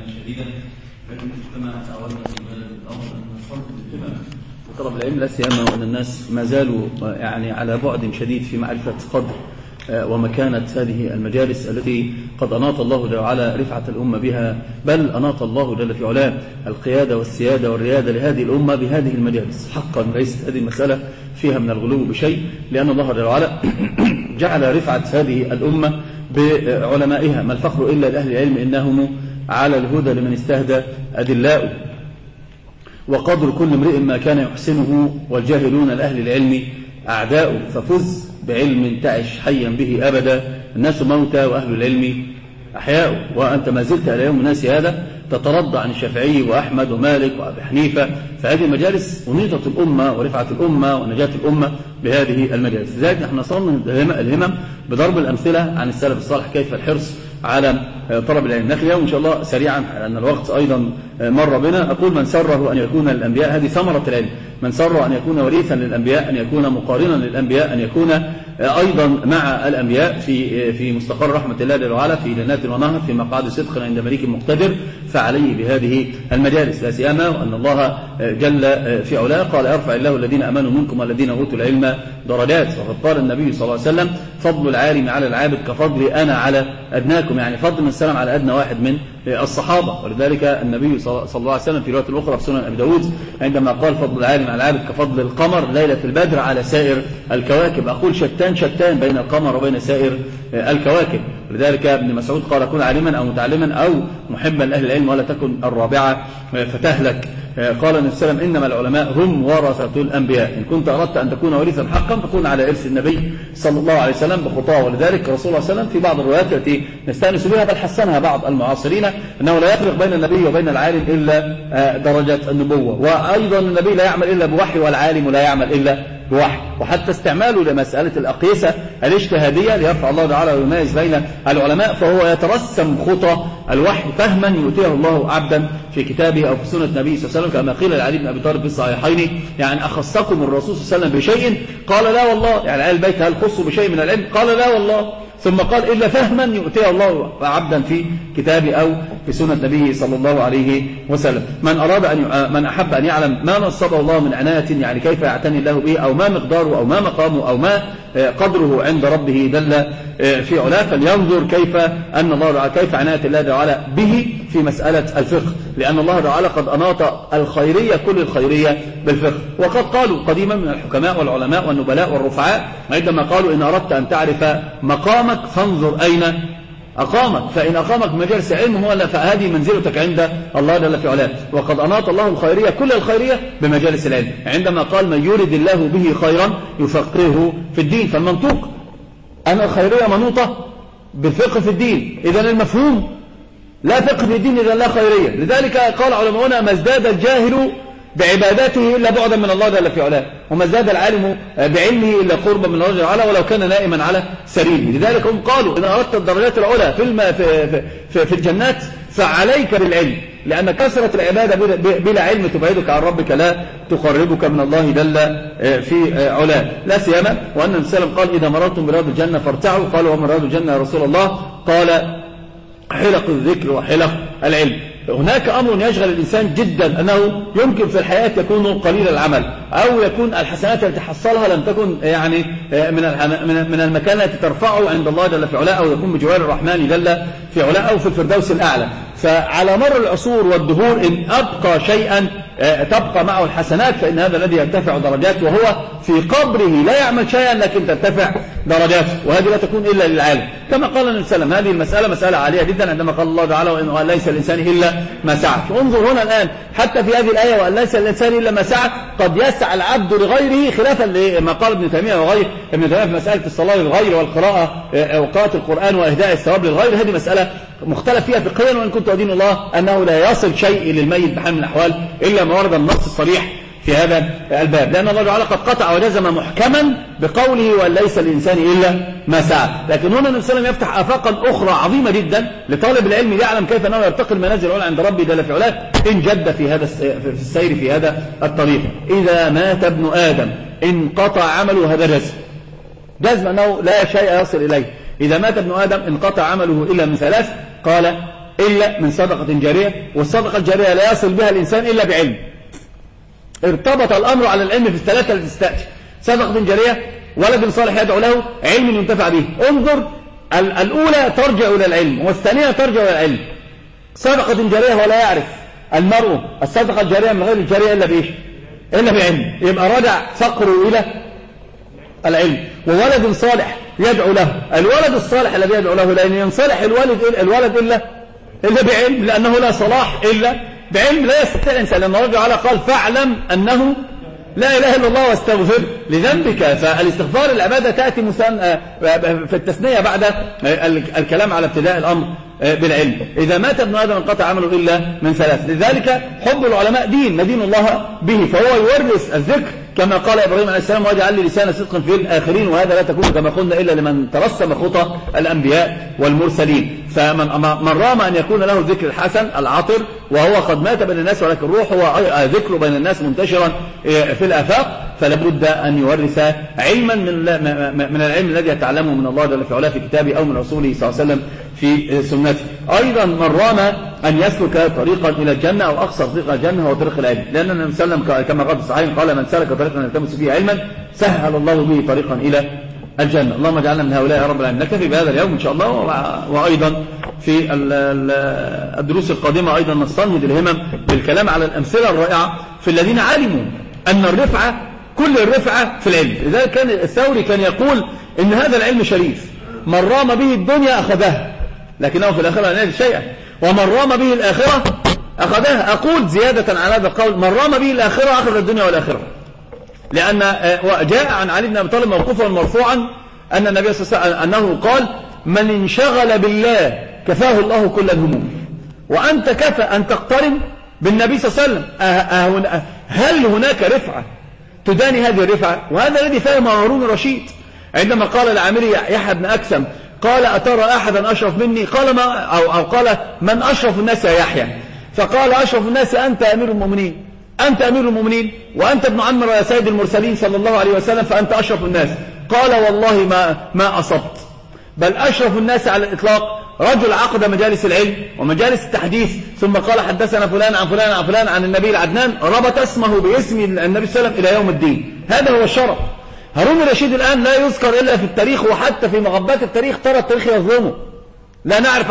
شديدا، لكن كما تعودنا في الأمر أن الفرق بالهمم طلب العلم لا سيما وأن الناس ما زالوا يعني على بعد شديد في معرفة قدر ومكانة هذه المجالس التي قد أناط الله جل وعلا رفعة الأمة بها، بل أناط الله جل في علاه القيادة والسيادة والريادة لهذه الأمة بهذه المجالس. حقا ليست هذه المسألة فيها من الغلو بشيء، لأن الله جل وعلا جعل رفعة هذه الأمة بعلمائها. ما الفخر إلا لأهل العلم إنهم على الهدى لمن استهدى أدلاء، وقدر كل امرئ ما كان يحسنه، والجاهلون لأهل العلم أعداء. ففز بعلم تعش حيا به أبدا، الناس موتى وأهل العلم أحياء. وأنت ما زلت إلى يوم الناس هذا تترضى عن الشافعي وأحمد ومالك وأبي حنيفة، فهذه المجالس أنيطت الأمة ورفعت الأمة ونجاة الأمة بهذه المجالس. لذلك نحن نصلنا الهمم بضرب الأمثلة عن السلف الصالح كيف الحرص على طلب العلم. نخلي اليوم إن شاء الله سريعا لأن الوقت أيضا مر بنا. أقول من سره أن يكون للأنبياء، هذه ثمرة العلم، من سره أن يكون وريثا للأنبياء، أن يكون مقارنا للأنبياء، أن يكون أيضا مع الأنبياء في مستقر رحمة الله جل وعلا، في جنات ونهر، في مقعد صدق عند مليك مقتدر، فعليه بهذه المجالس. لا سيما وأن الله جل في علاه قال يرفع الله الذين آمنوا منكم والذين أوتوا العلم درجات. وقد قال النبي صلى الله عليه وسلم فضل العالم على العابد كفضل أنا على أدناكم، يعني فضل من السلام على أدنى واحد من الصحابة. ولذلك النبي صلى الله عليه وسلم في رواية الأخرى في سنن أبي داود عندما قال فضل العالم على العابد كفضل القمر ليلة البدر على سائر الكواكب، أقول شتان بين القمر وبين سائر الكواكب. ولذلك ابن مسعود قال كن عالما أو متعلما أو محبا لأهل العلم ولا تكن الرابعة فتهلك. قال النبي صلى الله عليه وسلم إنما العلماء هم ورثة الأنبياء، إن كنت أردت أن تكون ورثا حقا فكن على إرث النبي صلى الله عليه وسلم بخطاه. ولذلك الرسول صلى الله عليه وسلم في بعض الروايات التي نستأنس بها بل حسنها بعض المعاصرين أنه لا يفرق بين النبي وبين العالم إلا درجة النبوة، وأيضا النبي لا يعمل إلا بوحي والعالم لا يعمل إلا بوحي. وحتى استعماله لمسألة الأقيسة الاجتهادية ليرفع الله تعالى ويميز بين العلماء، فهو يترسم خطى الوحي فهما يؤتيه الله عبدا في كتابه أو في سنة النبي صلى الله عليه وسلم، كما قيل لعلي بن أبي طالب في الصحيحين يعني أخصكم الرسول صلى الله عليه وسلم بشيء؟ قال لا والله، يعني آل البيت هل خصوا بشيء من العلم؟ قال لا والله. ثم قال إلا فهما يؤتيه الله عبدا في كتابه أو في سنة نبيه صلى الله عليه وسلم. من أحب أن يعلم ما نصبه الله من عناية، يعني كيف يعتني الله به، أو ما مقداره أو ما مقامه أو ما قدره عند ربه جل في علاه، فلينظر كيف أن الله كيف عناية الله تعالى به في مسألة الفقه، لأن الله تعالى قد أناط الخيرية كل الخيرية بالفقه. وقد قالوا قديما من الحكماء والعلماء والنبلاء والرفعاء عندما قالوا إن أردت أن تعرف مقامك فانظر أين أقامك، فإن أقامك مجالس علم هو فهذه منزلتك عند الله جل في علاه. وقد أناط الله الخيرية كل الخيرية بمجالس العلم عندما قال من يرد الله به خيرا يفقهه في الدين. فالمنطوق أن الخيرية منوطة بالفقه في الدين، إذن المفهوم لا فقه في الدين إذن لا خيرية. لذلك قال علماؤنا ما ازداد الجاهل بعباداته إلا بعدا من الله جل في علاه، وما ازداد العالم بعلمه إلا قربا من الله جل وعلا ولو كان نائما على سريره. لذلك هم قالوا إن أردت الدرجات العلى في الجنات فعليك بالعلم، لأن كثرة العبادة بلا علم تبعدك عن ربك لا تقربك من الله جل في علاه. لا سيما وأن النبي صلى الله عليه وسلم قال إذا مررتم برياض الجنة فارتعوا. قالوا وما رياض الجنة يا رسول الله؟ قال حلق الذكر وحلق العلم. هناك أمر يشغل الإنسان جدا، أنه يمكن في الحياة يكون قليل العمل، أو يكون الحسنات التي حصلها لم تكن يعني من المكان التي ترفعه عند الله جل في علاه، أو يكون بجوار الرحمن جل في علاه أو في الفردوس الأعلى. فعلى مر العصور والدهور إن أبقى شيئا تبقى معه الحسنات فإن هذا الذي يرتفع درجات، وهو في قبره لا يعمل شيئا لكن ترتفع درجاته، وهذه لا تكون إلا للعالم. كما قال النبي صلى الله عليه وسلم هذه المسألة مسألة عالية جدا عندما قال الله تعالى وإن ليس الإنسان إلا ما سعى. انظر هنا الآن حتى في هذه الآية وأن ليس الإنسان إلا ما سعى، قد يسعى العبد لغيره خلافا لما قال ابن تيمية وغير ابن تيمية في مسألة الصلاة للغير والقراءة وقراءة القرآن وإهداء الثواب للغير. هذه مسألة مختلف فيها فقهيا، وإن كنت أدين الله أنه لا يصل شيء للميت بحال من الأحوال إلا ما ورد النص الصريح في هذا الباب، لأن الله تعالى قد قطع وجزم محكما بقوله وأن ليس الإنسان إلا ما سعى. لكن هنا النبي صلى الله عليه وسلم يفتح آفاقا أخرى عظيمة جدا لطالب العلم ليعلم كيف أنه يرتقي المنازل العلى عند ربي جل في علاه إن جد في السير في هذا الطريق. إذا مات ابن آدم انقطع عمله، هذا جزم أنه لا شيء يصل إليه. إذا مات ابن آدم انقطع عمله إلا من ثلاث، قال إلا من صدقة جارية، والصدقة الجارية لا يصل بها الإنسان إلا بعلم. ارتبط الأمر على العلم في الثلاثة التي تستأتي: صدقة جارية، ولد صالح يدعو له، علم ينتفع به. انظر، الأولى ترجع إلى العلم، والثانية ترجع إلى العلم. صدقة جارية ولا يعرف المرء الصدقة الجارية من غير الجارية إلا بإيش؟ إلا بعلم، يبقى رجع فقره إلى العلم. وولد صالح يدعو له، الولد الصالح الذي يدعو له، لأن ينصلح الولد إلا بعلم، لأنه لا صلاح إلا بعلم. لا يستطيع الإنسان، لأن الله تعالى قال: فاعلم أنه لا إله إلا الله واستغفر لذنبك. فالاستغفار العبادة تأتي في التثنية بعد الكلام على ابتداء الأمر بالعلم. إذا مات ابن آدم انقطع عمله إلا من ثلاث. لذلك حب العلماء دين ندين الله به، فهو يورث الذكر كما قال إبراهيم عليه السلام: واجعل لي لسان صدق في الآخرين. وهذا لا تكون كما قلنا إلا لمن ترسم خطى الأنبياء والمرسلين. فمن رام أن يكون له الذكر الحسن العطر وهو قد مات بين الناس، ولكن روحه ذكره بين الناس منتشرا في الآفاق، فلابد أن يورث علما من العلم الذي يتعلمه من الله جل وعلا في كتابه أو من رسوله صلى الله عليه وسلم في سنته. أيضا من رام أن يسلك طريقا إلى الجنة أو أقصر طريق الجنة هو طريق العلم، لأن النبي صلى الله عليه وسلم كما قال في الصحيح قال: من سلك طريقا يلتمس فيه علما سهل الله به طريقا إلى الجنة. اللهم اجعلنا من هؤلاء يا رب العالمين. نكتفي بهذا اليوم إن شاء الله، وأيضا في الدروس القادمة أيضا نستنهض الهمم بالكلام على الأمثلة الرائعة في الذين علموا أن الرفعة كل الرفعة في العلم. لذلك كان الثوري كان يقول إن هذا العلم شريف، من رام به الدنيا أخذها لكنه في الآخرة لا يجد شيئا، ومن رام به الآخرة أخذها. أقول زيادة على هذا القول: من رام به الآخرة أخذ الدنيا والآخرة، لأن جاء عن علي بن أبي طالب موقوفا مرفوعا أن النبي صلى الله عليه وسلم أنه قال: من انشغل بالله كفاه الله كل الهموم. وأنت كفى أن تقترن بالنبي صلى الله عليه وسلم. هل هناك رفعة تداني هذه الرفعة؟ وهذا الذي فهم هارون الرشيد عندما قال لعامري يحيى بن أكثم: قال: أترى أحدا أشرف مني؟ قال: ما أو قال: من أشرف الناس يا يحيى؟ فقال: أشرف الناس أنت أمير المؤمنين، أنت أمير المؤمنين، وأنت ابن عم سيد المرسلين صلى الله عليه وسلم، فأنت أشرف الناس. قال: والله ما أصبت، بل أشرف الناس على الإطلاق رجل عقد مجالس العلم ومجالس التحديث، ثم قال: حدثنا فلان عن فلان عن فلان عن النبي العدنان، ربط اسمه باسم النبي صلى الله عليه وسلم إلى يوم الدين. هذا هو الشرف. هارون الرشيد الآن لا يذكر إلا في التاريخ، وحتى في مغبات التاريخ ترى التاريخ يظلمه. لا نعرف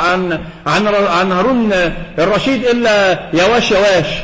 عن هارون الرشيد إلا يواش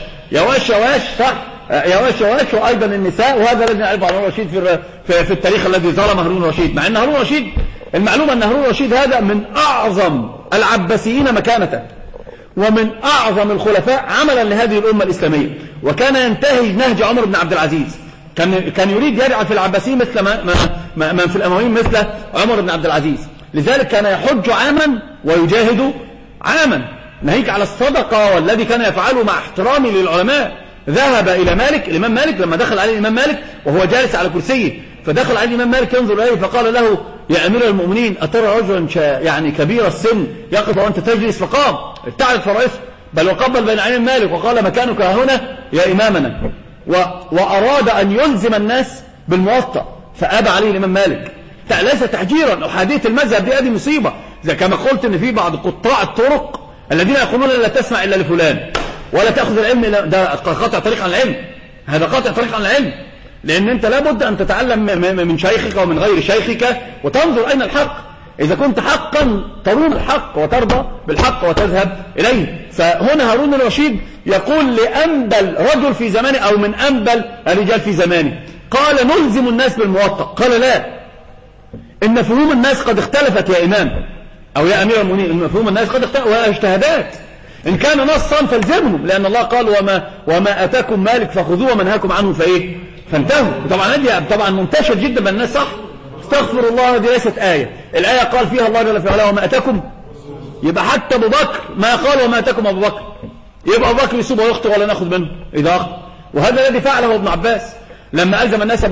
صح، يواش وأيضا النساء، وهذا الذي نعرف عن هارون الرشيد في التاريخ الذي ظلم هارون الرشيد. مع أن هارون الرشيد المعلومة أن هارون الرشيد هذا من أعظم العباسيين مكانة، ومن أعظم الخلفاء عملا لهذه الأمة الإسلامية، وكان ينتهج نهج عمر بن عبد العزيز. كان يريد يجعل في العباسيين مثل ما في الأمويين مثل عمر بن عبد العزيز. لذلك كان يحج عاما ويجاهد عاما، ناهيك على الصدقة والذي كان يفعله مع احترامي للعلماء. ذهب إلى مالك، الإمام مالك لما دخل عليه الإمام مالك وهو جالس على كرسيه، فدخل عليه الإمام مالك ينظر إليه فقال له: يا أمير المؤمنين، أترى رجلا يعني كبير السن يقف وأنت تجلس؟ فقام ابتعد فرائسه، بل وقبل بين عينين مالك وقال: مكانك هنا يا إمامنا. وأراد أن يلزم الناس بالموطأ فأبى عليه الإمام مالك. ليس تحجيرا، أحادية المذهب دي هذه مصيبة، زي كما قلت إن في بعض قطاع الطرق الذين يقولون لا تسمع إلا لفلان ولا تأخذ العلم إلا، ده قاطع طريق عن العلم، هذا قاطع طريق عن العلم. لأن أنت لابد أن تتعلم من شيخك ومن غير شيخك وتنظر أين الحق. إذا كنت حقا تروم الحق وترضى بالحق وتذهب إليه. فهنا هارون الرشيد يقول لأنبل رجل في زمانه أو من أنبل الرجال في زمانه، قال: نلزم الناس بالموطأ. قال: لا، إن فهوم الناس قد اختلفت يا إمام أو يا أمير المؤمنين، إن فهوم الناس قد اختلفت واجتهادات، إن كان نصا فالزمهم، لأن الله قال: وما أتاكم مالك فخذوه ومنهاكم عنه فانتهوا. طبعا منتشر جدا بين الناس، صح؟ استغفر الله، دي ليست آية، الآية قال فيها الله جل وعلا: وما أتاكم، يبقى حتى أبو بكر ما قال وما أتاكم أبو بكر، يبقى أبو بكر يسوب ويخطئ ولا نأخذ منه إذا أخطأ. وهذا الذي فعله ابن عباس لما ألزم الناس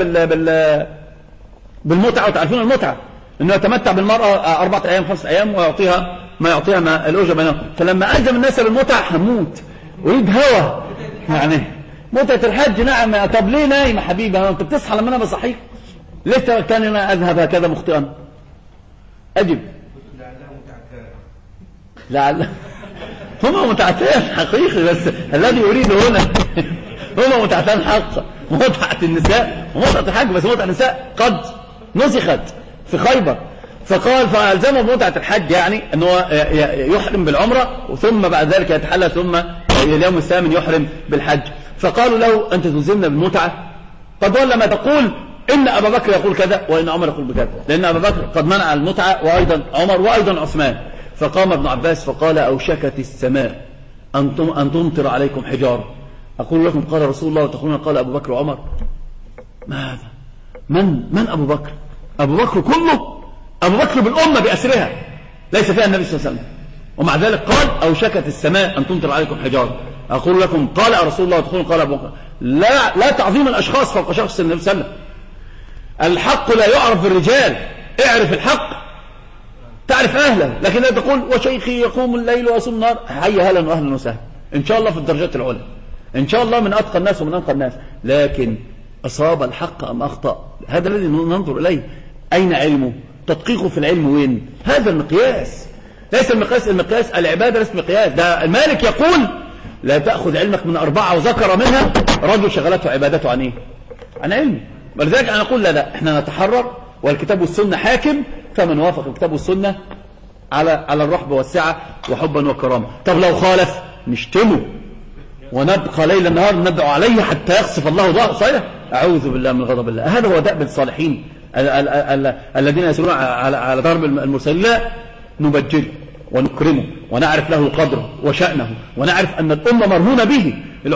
بالمتعة. وتعرفون المتعة أنه يتمتع بالمرأة 4 أيام 5 أيام ويعطيها ما الأجر بينهم. فلما ألزم الناس بالمتعة هموت أريد هوى، يعني متعة الحج. نعم، طب ليه نايم حبيبي؟ أنت بتصحى لما أنا بصحيك؟ ليه كان أنا أذهب هكذا مخطئا؟ أجب لعل هما متعتان حقيقي، بس الذي يريد هنا هما متعتان حق، متعة النساء ومتعة الحج، بس متعة النساء قد نسخت في خيبر، فقال فألزمه بمتعة الحج، يعني أنه يحرم بالعمرة ثم بعد ذلك يتحلل، ثم اليوم الثامن يحرم بالحج. فقالوا له أنت تلزمنا بالمتعة؟ قد ولا ما تقول إن أبا بكر يقول كذا وإن عمر يقول بكذا، لأن أبا بكر قد منع المتعة وأيضا عمر وأيضا عثمان. فقام ابن عباس فقال أوشكت السماء أن تمطر عليكم حجارة، أقول لكم قال رسول الله وتقولون قال أبو بكر وعمر؟ ما هذا؟ من أبو بكر؟ أبو بكر كله، أبو بكر بالأمة بأسرها ليس فيها النبي صلى الله عليه وسلم، ومع ذلك قال أوشكت السماء أن تمطر عليكم حجارة، أقول لكم قال رسول الله وتقولون قال أبو بكر. لا تعظيم الأشخاص فوق شخص النبي صلى الله عليه وسلم. الحق لا يعرف بالرجال، اعرف الحق تعرف أهله، لكن لا تقول وشيخي يقوم الليل ويصوم النهار. حي هلا وأهلا وسهلا، إن شاء الله في الدرجات العلى، إن شاء الله من أتقى الناس ومن أنقى الناس، لكن أصاب الحق أم أخطأ؟ هذا الذي ننظر إليه. أين علمه؟ تدقيقه في العلم وين؟ هذا المقياس، ليس المقياس العبادة، ليس مقياس. ده المالك يقول لا تأخذ علمك من 4 وذكر منها رجل شغلته عبادته عن إيه؟ عن علم. ولذلك أنا أقول لا احنا نتحرر، والكتاب والسنة حاكم، فمن وافق الكتاب والسنة على الرحب والسعة وحبا وكرامة. طب لو خالف نشتمه ونبقى ليل نهار ندعو عليه حتى يخسف الله ظهره صحيح. أعوذ بالله من غضب الله. هذا هو دأب الصالحين الذين يسيرون على ضرب المرسلين. لا، نبجله ونكرمه ونعرف له قدره وشأنه، ونعرف أن الأمة مرهونة به.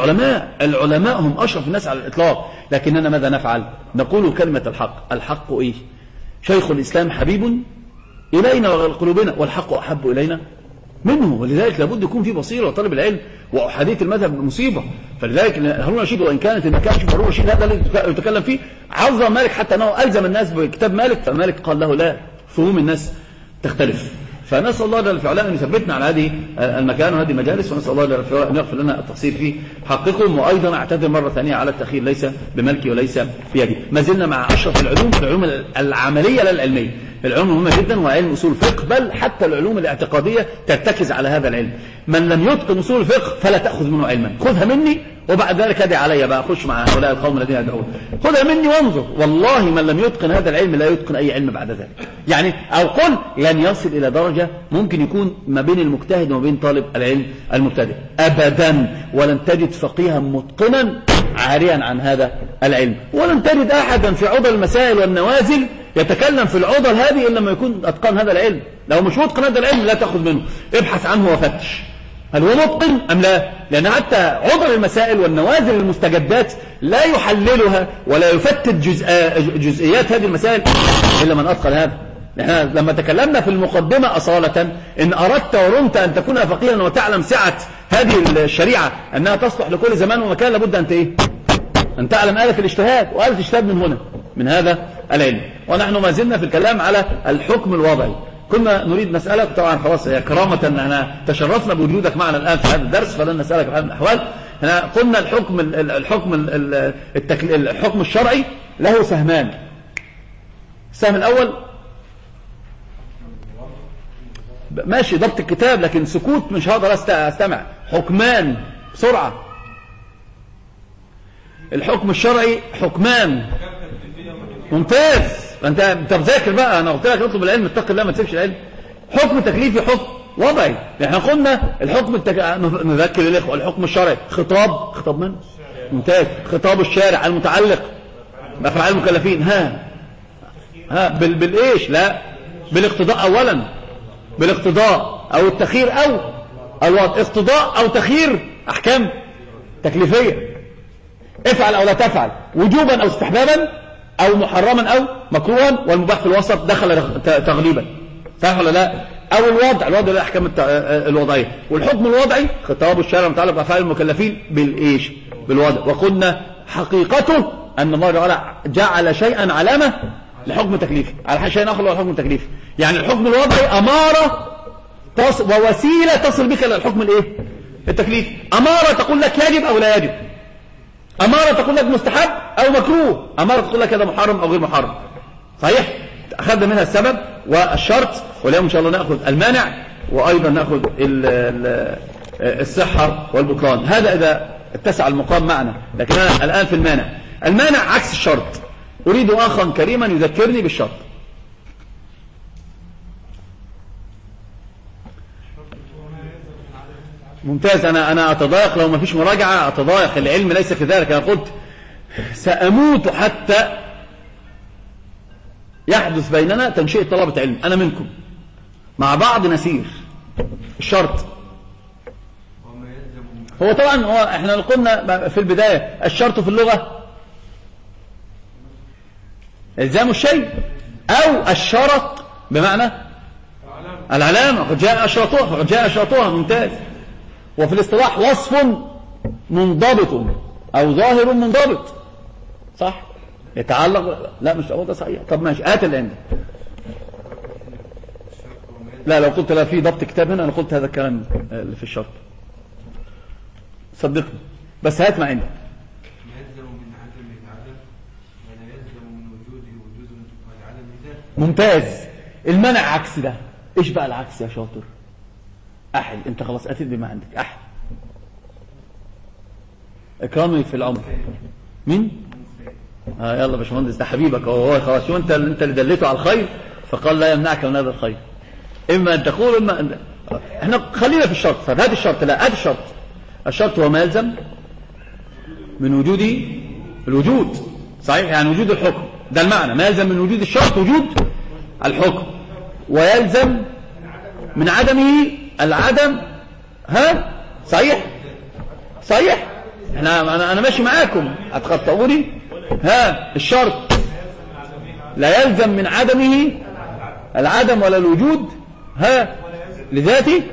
العلماء هم أشرف الناس على الإطلاق، لكننا ماذا نفعل؟ نقول كلمة الحق. الحق إيه؟ شيخ الإسلام حبيب إلينا وقلوبنا، والحق أحب إلينا منه. ولذلك لابد يكون في بصيرة وطالب العلم، وأحاديث المذهب مصيبة. فلذلك هارون الرشيد وإن كانت المكان شوف هارون الرشيد هذا الذي يتكلم فيه عظم مالك حتى أنه ألزم الناس بكتاب مالك، فمالك قال له لا، فهوم الناس تختلف. فنسأل الله جل وعلا أن يثبتنا على هذه المكان وهذه المجالس، ونسأل الله جل وعلا أن يغفر لنا التقصير فيه حقكم. وأيضا أعتذر مرة ثانية على التأخير، ليس بملكي وليس بيدي. ما زلنا مع أشرف العلوم، العلوم العملية لا العلمية. العلوم مهمة جدا، وعلم أصول الفقه، بل حتى العلوم الاعتقادية ترتكز على هذا العلم. من لم يتقن أصول الفقه فلا تأخذ منه علما، خذها مني وبعد ذلك ادعي علي بقى، أخش مع هؤلاء القوم الذين يدعون. خذها مني وانظر، والله من لم يتقن هذا العلم لا يتقن أي علم بعد ذلك. يعني أو قل لن يصل إلى درجة ممكن يكون ما بين المجتهد وما بين طالب العلم المبتدئ أبدا. ولن تجد فقيها متقنا عاريا عن هذا العلم، ولن تجد أحدا في عضل المسائل والنوازل يتكلم في العضل هذه إلا لما يكون أتقن هذا العلم. لو مش متقن هذا العلم لا تأخذ منه، ابحث عنه وفتش هل هو متقن أم لا. لأن حتى عضل المسائل والنوازل المستجدات لا يحللها ولا يفتت جزئيات هذه المسائل إلا من أتقن هذا. نحن لما تكلمنا في المقدمة أصالة إن أردت ورمت أن تكون فقيها وتعلم سعة هذه الشريعة أنها تصلح لكل زمان ومكان، لابد أن تعلم آلة الاجتهاد، وآلة الاجتهاد من هنا من هذا العلم. ونحن ما زلنا في الكلام على الحكم الوضعي. كنا نريد مسألة طبعا خلاص هي كرامة أن احنا تشرفنا بوجودك معنا الآن في هذا الدرس، فلن نسألك في هذه الأحوال. احنا قلنا الحكم الشرعي له سهمان. السهم الأول ماشي ضبط الكتاب، لكن سكوت مش هقدر استمع. حكمان بسرعة. الحكم الشرعي حكمان. ممتاز، انت بتذاكر بقى، انا قلت لك اطلب العلم اتق الله ما تسيبش العلم. حكم تكليفي حكم وضعي. احنا قلنا الحكم نذكر الاخوه الحكم الشرعي خطاب من؟ ممتاز. خطاب الشارع المتعلق بافعال المكلفين. بالايش؟ لا، بالاقتضاء اولا، بالاقتضاء او التخيير او الوضع. اقتضاء او تخيير احكام تكليفيه، افعل او لا تفعل، وجوبا او استحبابا او محرما او مكروها، والمباح في الوسط دخل تغليبا، صح ولا لا؟ او الوضع الاحكام الوضعيه. والحكم الوضعي خطاب الشارع المتعلق بافعال المكلفين بالايش؟ بالوضع. وقلنا حقيقته ان الله تعالى جعل شيئا علامه لحكم تكليفي على شيء اخر هو الحكم التكليفي. يعني الحكم الوضعي اماره ووسيله تصل بك الى الحكم الايه؟ التكليفي. اماره تقول لك يجب او لا يجب، اماره تقول لك مستحب او مكروه، اماره تقول لك هذا محرم او غير محرم. صحيح؟ اخذنا منها السبب والشرط، واليوم ان شاء الله ناخذ المانع، وايضا ناخذ الصحة والبطلان. هذا إذا اتسع المقام معنا. لكن أنا الآن في المانع. المانع عكس الشرط. أريد أخا كريما يذكرني بالشرط. ممتاز. أنا أتضايق لو ما فيش مراجعة، أتضايق. العلم ليس كذلك. أنا قلت سأموت حتى يحدث بيننا تنشئة طلبة علم، أنا منكم مع بعض نسير. الشرط هو طبعا احنا قلنا في البداية الشرط في اللغة إلزام الشيء، أو الشرط بمعنى العلامة. قد جاء أشرطها، فقد جاء أشرطها. ممتاز. وفي الاصطلاح وصف منضبط أو ظاهر منضبط، صح؟ يتعلق. لا مش أقول ده صحيح. طب ماشي، هات اللي عندك. لا لو قلت لا في ضبط كتاب هنا أنا قلت هذا الكلام اللي في الشرط، صدقني. بس هات ما عندك. يلزم من عدم العدم ولا يلزم من وجوده وجود العدم ذات. ممتاز. المنع عكس ده. ايش بقى العكس يا شاطر؟ أحد. انت خلاص أتيت بما عندك. أحد. اكرامي في العمر. مين؟ يلا باشمهندس ده حبيبك هو خلاص. شو انت اللي دليته على الخير فقال لا يمنعك من هذا الخير. اما ان تقول اما ان احنا خلينا في الشرط. هذا الشرط. لا هذا الشرط. الشرط هو ما يلزم من وجود الوجود، صحيح؟ يعني وجود الحكم. ده المعنى. ما يلزم من وجود الشرط وجود الحكم، ويلزم من عدمه العدم. ها صحيح؟ صحيح. انا ماشي معاكم. هتخطئوني؟ ها الشرط لا يلزم من عدمه العدم ولا الوجود. ها لذاته.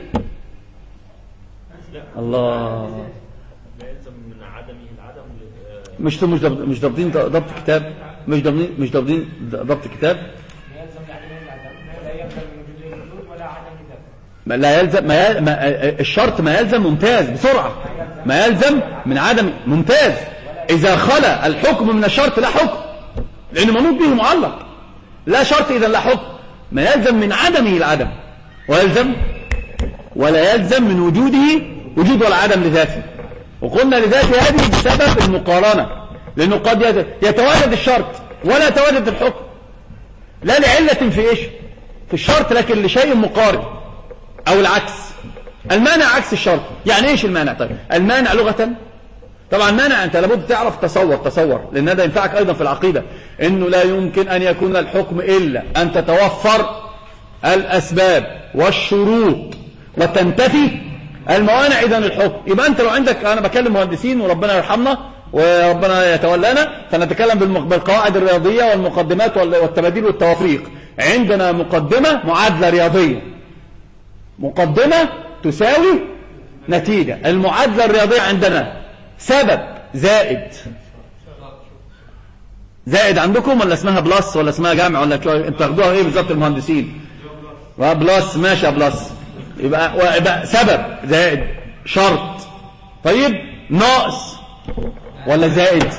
الله. لا يلزم من عدمه العدم. مش ضابطين ضبط كتاب. مش ضابطين ضبط كتاب. لا يلزم من عدم العدم لا يلزم من وجود الوجود ولا عدم ذات. لا يلزم الشرط ما يلزم. ممتاز. بسرعة. ما يلزم من عدم. ممتاز. إذا خلى الحكم من الشرط لا حكم، لأنه منوط به معلق. لا شرط إذا لا حكم. ما يلزم من عدمه العدم ويلزم ولا يلزم من وجوده وجود ولا عدم لذاته. وقلنا لذاته هذه بسبب المقارنة، لأنه قد يتواجد الشرط ولا يتواجد الحكم، لا لعلة في إيش في الشرط لكن لشيء مقارن، أو العكس. المانع عكس الشرط. يعني إيش المانع؟ طيب المانع لغة طبعا مانع أنت لابد تعرف. تصور لأن هذا ينفعك أيضا في العقيدة، إنه لا يمكن أن يكون الحكم إلا أن تتوفر الأسباب والشروط وتنتفي الموانع. إذن الحكم يبقى أنت لو عندك، أنا بكلم مهندسين وربنا يرحمنا وربنا يتولانا، فنتكلم بالقواعد الرياضية والمقدمات والتباديل والتوافيق. عندنا مقدمة معادلة رياضية، مقدمة تساوي نتيجة. المعادلة الرياضية عندنا سبب زائد عندكم، ولا اسمها بلس ولا اسمها جمع ولا انتوا تاخدوها ايه بالظبط المهندسين؟ بلس. ماشي يا بلس. يبقى سبب زائد شرط. طيب ناقص ولا زائد؟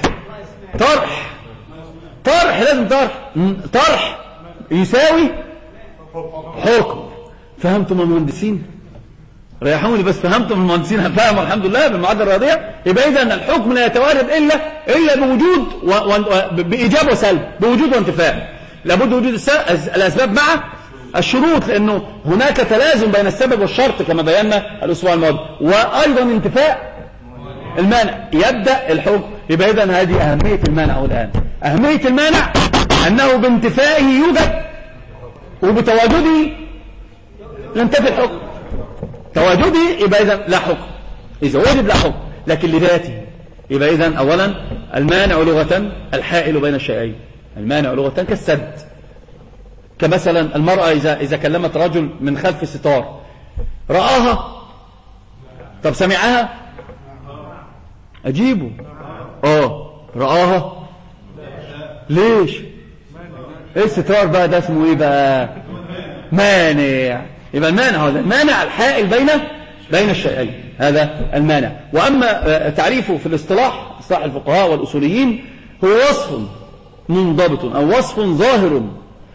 طرح لازم طرح يساوي حكم. فهمتم المهندسين؟ ريحوني بس. فهمتم المهندسين؟ فهم الحمد لله بالمعادله الرياضيه. يبقى اذا الحكم لا يتوارد الا بوجود بايجاب وسلب، بوجود وانتفاء. لابد وجود الاسباب مع الشروط، لانه هناك تلازم بين السبب والشرط كما بينا الاسبوع الماضي، وايضا انتفاء المانع. يبدا الحكم. يبقى اذا هذه اهميه المانع. الان اهميه المانع انه بانتفائه يوجد وبتواجده ينتفي الحكم. تواجده يبقى إذن لا حكم. إذا وجد لا حكم، لكن لذاته يبقى إذن أولا المانع لغة الحائل بين الشيئين. المانع لغة كالسد. كمثلا المرأة إذا كلمت رجل من خلف ستار رآها، طب سمعها؟ أجيبه. رآها. ليش؟ إيه الستار بقى ده اسمه إيه بقى؟ مانع. يبقى المانع هذا المانع الحائل بين الشيئين، هذا المانع. وأما تعريفه في الاصطلاح، اصطلاح الفقهاء والأصوليين، هو وصف منضبط أو وصف ظاهر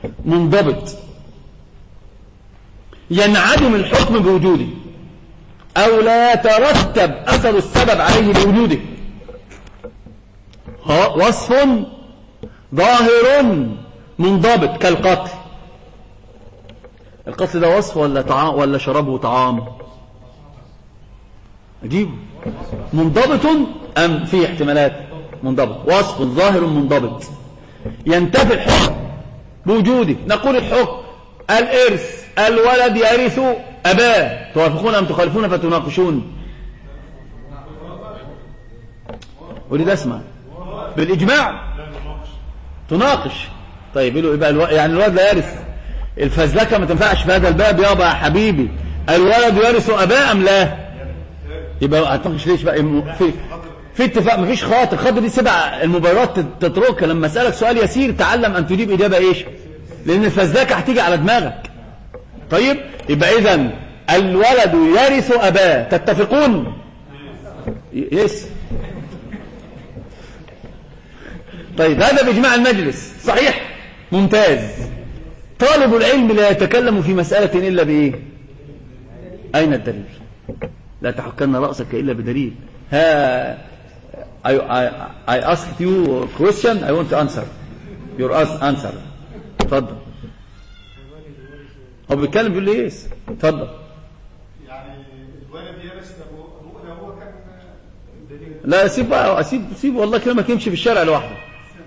منضبط ينعدم الحكم بوجوده أو لا يترتب أثر السبب عليه بوجوده. وصف ظاهر منضبط كالقتل. القتل ده وصف ولا طعام ولا شرابه طعام؟ أجيبه منضبط أم في احتمالات؟ منضبط. وصف ظاهر منضبط ينتفي الحكم بوجوده. نقول الحكم الإرث، الولد يرث أباه. توافقون أم تخالفون فتناقشون؟ ولد اسمع بالإجماع تناقش. طيب يبقى يعني الولد لا يرث، الفزلكة ما تنفعش في هذا الباب يابا يا حبيبي. الولد يرث أباه أم لا؟ يبقى هتناقش ليش بقى؟ في اتفاق، مفيش خاطر. خاطر دي سبع المباريات تتركها. لما أسألك سؤال يسير تعلم أن تجيب إجابة إيش، لأن الفزلكة هتيجي على دماغك. طيب يبقى إذن الولد يرث أباه. تتفقون؟ يس. طيب هذا بإجماع المجلس صحيح؟ ممتاز. طالب العلم لا يتكلم في مسألة إلا بإيه؟ أين الدليل؟ لا تحكن رأسك إلا بدليل. I asked you a question, I want to answer your answer. اتفضل. هو بيتكلم بيقول لي ايه؟ اتفضل. يعني الولد يرث ابوه، هو كان لا سيب بقى، سيب والله كلامك يمشي في الشارع لوحده.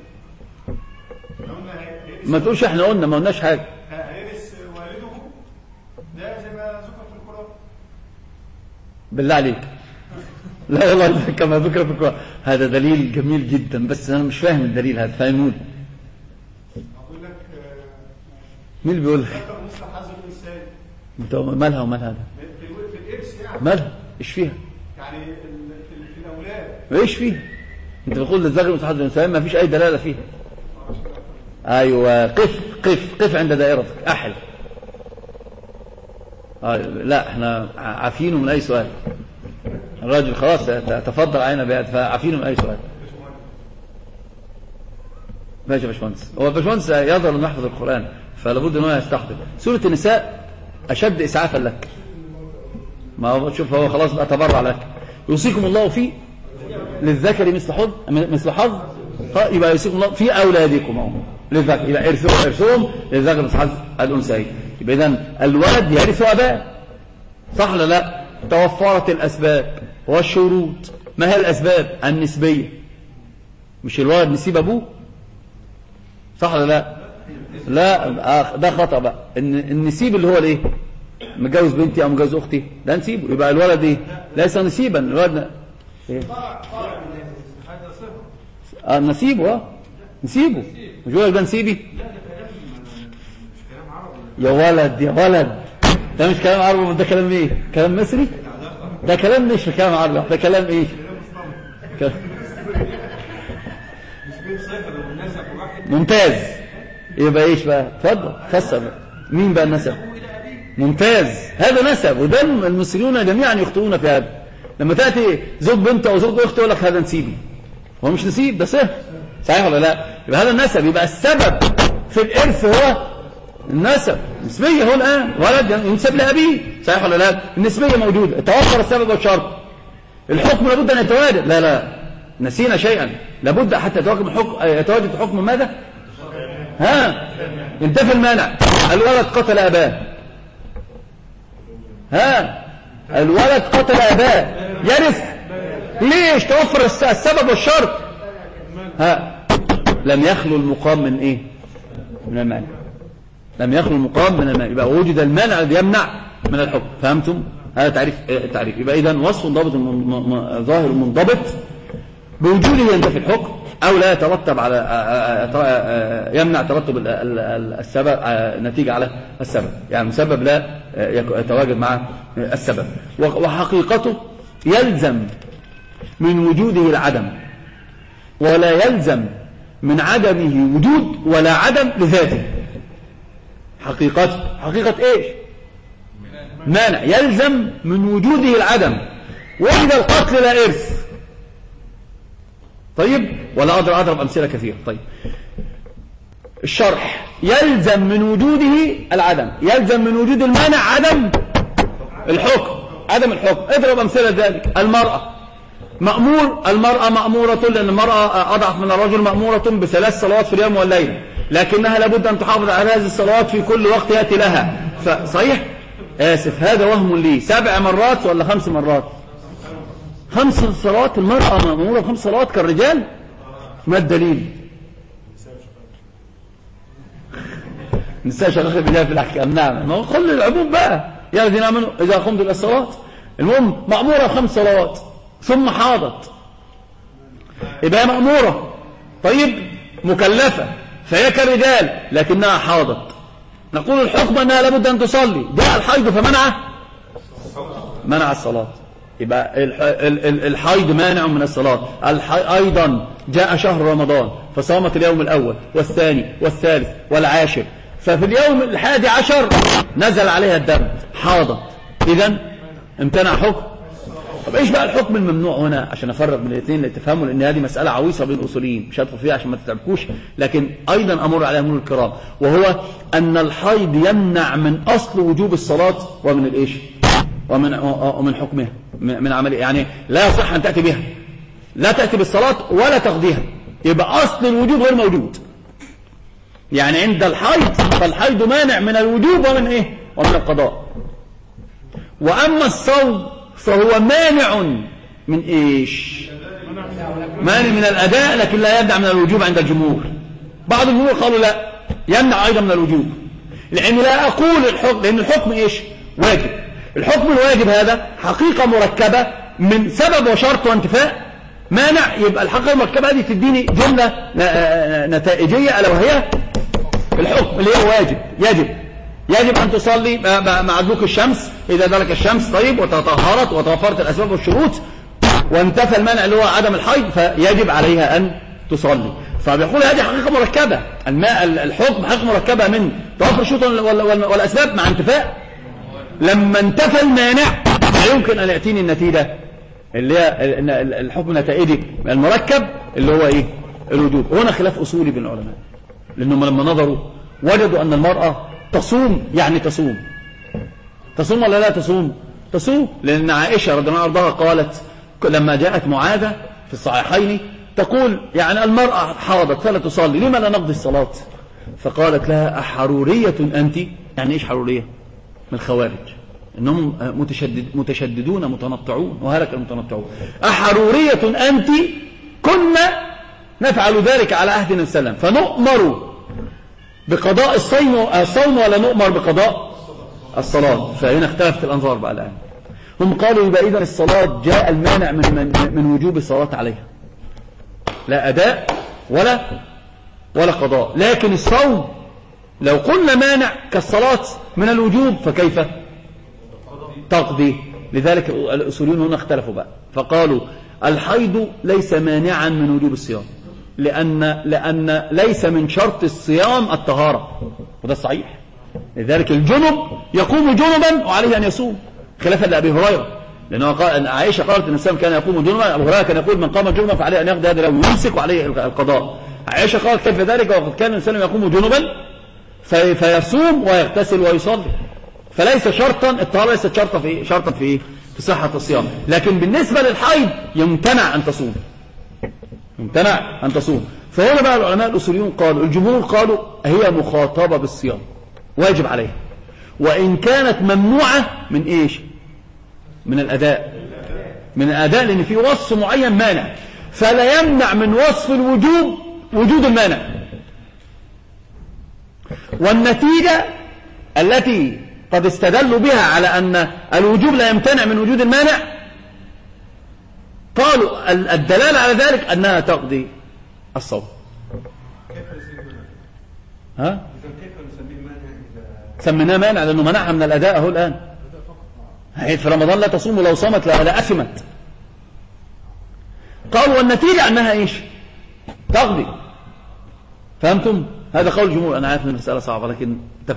ما تقولش احنا قلنا، ما قلناش حاجه. هيرث والده ده زي ما ذكر في القرآن. بالله عليك. لا والله كما ذكر في القرآن. هذا دليل جميل جدا، بس انا مش فاهم الدليل هذا، فاهموني؟ اقول لك مين اللي بيقول لك؟ مثل حظ الانسان. انت مالها ومال هذا؟ في الارث يعني. مالها؟ ايش فيها؟ يعني في الاولاد. ايش فيها؟ انت بتقول للذكر مثل حظ الانثيين، ما فيش اي دلاله فيها. ايوه قف عند دائرتك احل. لا احنا عافينه من اي سؤال. الراجل خلاص تفضل علينا بيد، فعافينه من اي سؤال. ماشي يا باشمهندس. هو باشمهندس يظهر انه يحفظ القران، فلابد ان هو يستحضر سوره النساء اشد اسعافا لك. ما هو شوف هو خلاص بقى تبرع لك. يوصيكم الله في للذكر مثل حظ يبقى يوصيكم الله في اولادكم للذكر، يبقى ارثهم للذكر مثل حظ الانثيين. يبقى اذا الولد يرث اباه، صح ولا لا؟ توفرت الاسباب والشروط. ما هي الاسباب؟ النسبيه. مش الولد نسيب ابوه، صح ولا لا؟ لا ده خطأ بقى. النسيب اللي هو الايه؟ متجوز بنتي او متجوز اختي ده نسيبه. يبقى الولد ايه؟ ليس نسيبا. الولد ايه؟ نسيبه. نسيبه. مش الولد ده نسيبي يا ولد. ده مش كلام عربي، ده كلام ايه؟ كلام مصري. ده كلام مش كلام عربي، ده كلام ايه؟ ممتاز. يبقى ايش بقى؟ اتفضل فسر بقى. مين بقى النسب؟ ممتاز. هذا نسب، وده المصريون جميعا يخطئون في هذا. لما تاتي زوج بنت او زوج اخت يقول لك هذا نسيبي، هو مش نسيب، ده صهر. صحيح ولا لا؟ يبقى هذا النسب. يبقى السبب في الارث هو النسب. النسبيه هو الان ولد ينسب لابيه، صحيح ولا لا؟ النسبيه موجوده، توفر السبب والشرط. الحكم لابد ان يتواجد. لا نسينا شيئا. لابد حتى يتواجد حكم ماذا؟ ينتفي المانع. الولد قتل اباه. الولد قتل اباه يرث. ليش؟ توفر السبب والشرط. لم يخلو المقام من ايه؟ من المانع. لم يخلو المقام من المانع. يبقى وجد المانع الذي يمنع من الحكم. فهمتم؟ هذا تعريف. يبقى اذا وصف ضابط ظاهر منضبط بوجوده ينتفي الحكم، او لا يترتب على يمنع ترتب السبب نتيجة على السبب. يعني المسبب لا يتواجد مع السبب. وحقيقته يلزم من وجوده العدم، ولا يلزم من عدمه وجود ولا عدم لذاته. حقيقة ايش؟ مانع. يلزم من وجوده العدم. وإذا القتل لا إرث. طيب ولا أضرب أمثلة كثيرة. طيب الشرح يلزم من وجوده العدم، يلزم من وجود المانع عدم الحكم. عدم الحكم. اضرب أمثلة ذلك. المرأة مأمورة، لأن المرأة أضعف من الرجل، مأمورة ب3 صلوات في اليوم والليلة، لكنها لابد أن تحافظ على هذه الصلوات في كل وقت يأتي لها. فصحيح آسف هذا وهم لي، 7 مرات ولا 5 مرات؟ 5 صلوات. المرأة مأمورة ب5 صلوات كالرجال. ما الدليل؟ نساء شغال بداية في الأحكام. نعم، ما هو خلي العموم بقى، يا الذين آمنوا إذا قمتم إلى الصلاة. المهم مأمورة ب5 صلوات ثم حاضت، يبقى مأمورة، طيب مكلفة فهي كالرجال لكنها حاضت، نقول الحكم أنها لابد أن تصلي. جاء الحيض فمنع الصلاة، يبقى الحيض مانع من الصلاة. أيضا جاء شهر رمضان فصامت اليوم الأول والثاني والثالث والعاشر، ففي اليوم 11 نزل عليها الدم حاضت، إذن امتنع حكم. طب ايش بقى الحكم الممنوع هنا عشان افرق بين الاثنين لتفهموا، لان هذه مسألة عويصة بين الاصوليين، مش هدخل فيها عشان ما تتعبكوش، لكن ايضا امر عليها مرور الكرام، وهو ان الحيض يمنع من اصل وجوب الصلاة ومن الايش ومن حكمها من عملها، يعني لا يصح ان تأتي بها، لا تأتي بالصلاة ولا تقضيها، يبقى اصل الوجوب غير موجود. يعني عند الحيض فالحيض مانع من الوجوب ومن القضاء. واما الصوم فهو مانع من ايش؟ مانع من الاداء، لكن لا يمنع من الوجوب عند الجمهور. بعض الجمهور قالوا لا، يمنع ايضا من الوجوب، لان لا اقول الحكم، لان الحكم ايش؟ واجب. الحكم الواجب هذا حقيقة مركبة من سبب وشرط وانتفاء مانع، يبقى الحقيقة المركبة هذه تديني جملة نتائجية، الا وهي الحكم اللي هو واجب. يجب أن تصلي مع دلوك الشمس، إذا دلك الشمس طيب وتطهرت وتوفرت الأسباب والشروط وانتفى المانع اللي هو عدم الحيض، فيجب عليها أن تصلي. فبيقول هذه حقيقة مركبة، الحكم حقيقة مركبة من توفر الشروط والأسباب مع انتفاء. لما انتفى المانع لا يمكن أن يأتيني النتيجة اللي هي الحكم نتائجي المركب اللي هو الوجوب. هنا خلاف أصولي بين العلماء، لأنهم لما نظروا وجدوا أن المرأة تصوم، يعني تصوم ولا لا تصوم، لأن عائشة رضي الله عنها قالت لما جاءت معاذة في الصحيحين تقول يعني المرأة حاضت فلا تصلي، لما لا نقضي الصلاة؟ فقالت لها أحرورية أنت؟ يعني إيش حرورية؟ من الخوارج، إنهم متشددون متنطعون، وهلك المتنطعون. أحرورية أنت؟ كنا نفعل ذلك على عهد النبي صلى الله عليه وسلم، فنؤمر بقضاء الصوم ولا نؤمر بقضاء الصلاة؟ فهنا اختلفت الأنظار بقى الآن. هم قالوا يبقى إذن الصلاة جاء المانع من وجوب الصلاة عليها، لا أداء ولا قضاء. لكن الصوم لو قلنا مانع كالصلاة من الوجوب فكيف تقضي؟ لذلك الأصوليون هنا اختلفوا بقى، فقالوا الحيض ليس مانعا من وجوب الصيام، لأن ليس من شرط الصيام الطهارة، وده الصحيح. لذلك الجنب يقوم جنبا وعليه أن يصوم، خلافا لأبي هريرة، لأنه قال عائشة قالت أن الإنسان كان يقوم جنبا، أبو هريرة كان يقول من قام جنبا فعليه أن يقضي هذا اليوم يمسك وعليه القضاء. عائشة قالت كيف ذلك وقد كان الإنسان يقوم جنبا فيصوم ويغتسل ويصلي، فليس شرطا الطهارة، ليست شرطا في صحة الصيام. لكن بالنسبة للحيض يمتنع أن تصوم. فهنا بقى العلماء الأصوليون قالوا، الجمهور قالوا هي مخاطبة بالصيام، واجب عليها، وإن كانت ممنوعة من إيش؟ من الأداء، لأن في وصف معين مانع، فلا يمنع من وصف الوجوب وجود المانع. والنتيجة التي قد استدلوا بها على أن الوجوب لا يمتنع من وجود المانع، قالوا الدلالة على ذلك أنها تقضي الصوم. ها؟ سميناه مانع لأنه منعها من الأداء أهو الآن. في رمضان لا تصوم ولو صامت لا أثمت. قالوا والنتيجة أنها إيش؟ تقضي. فهمتم؟ هذا قول الجمهور. أنا عارف أن المسألة صعبة، لكن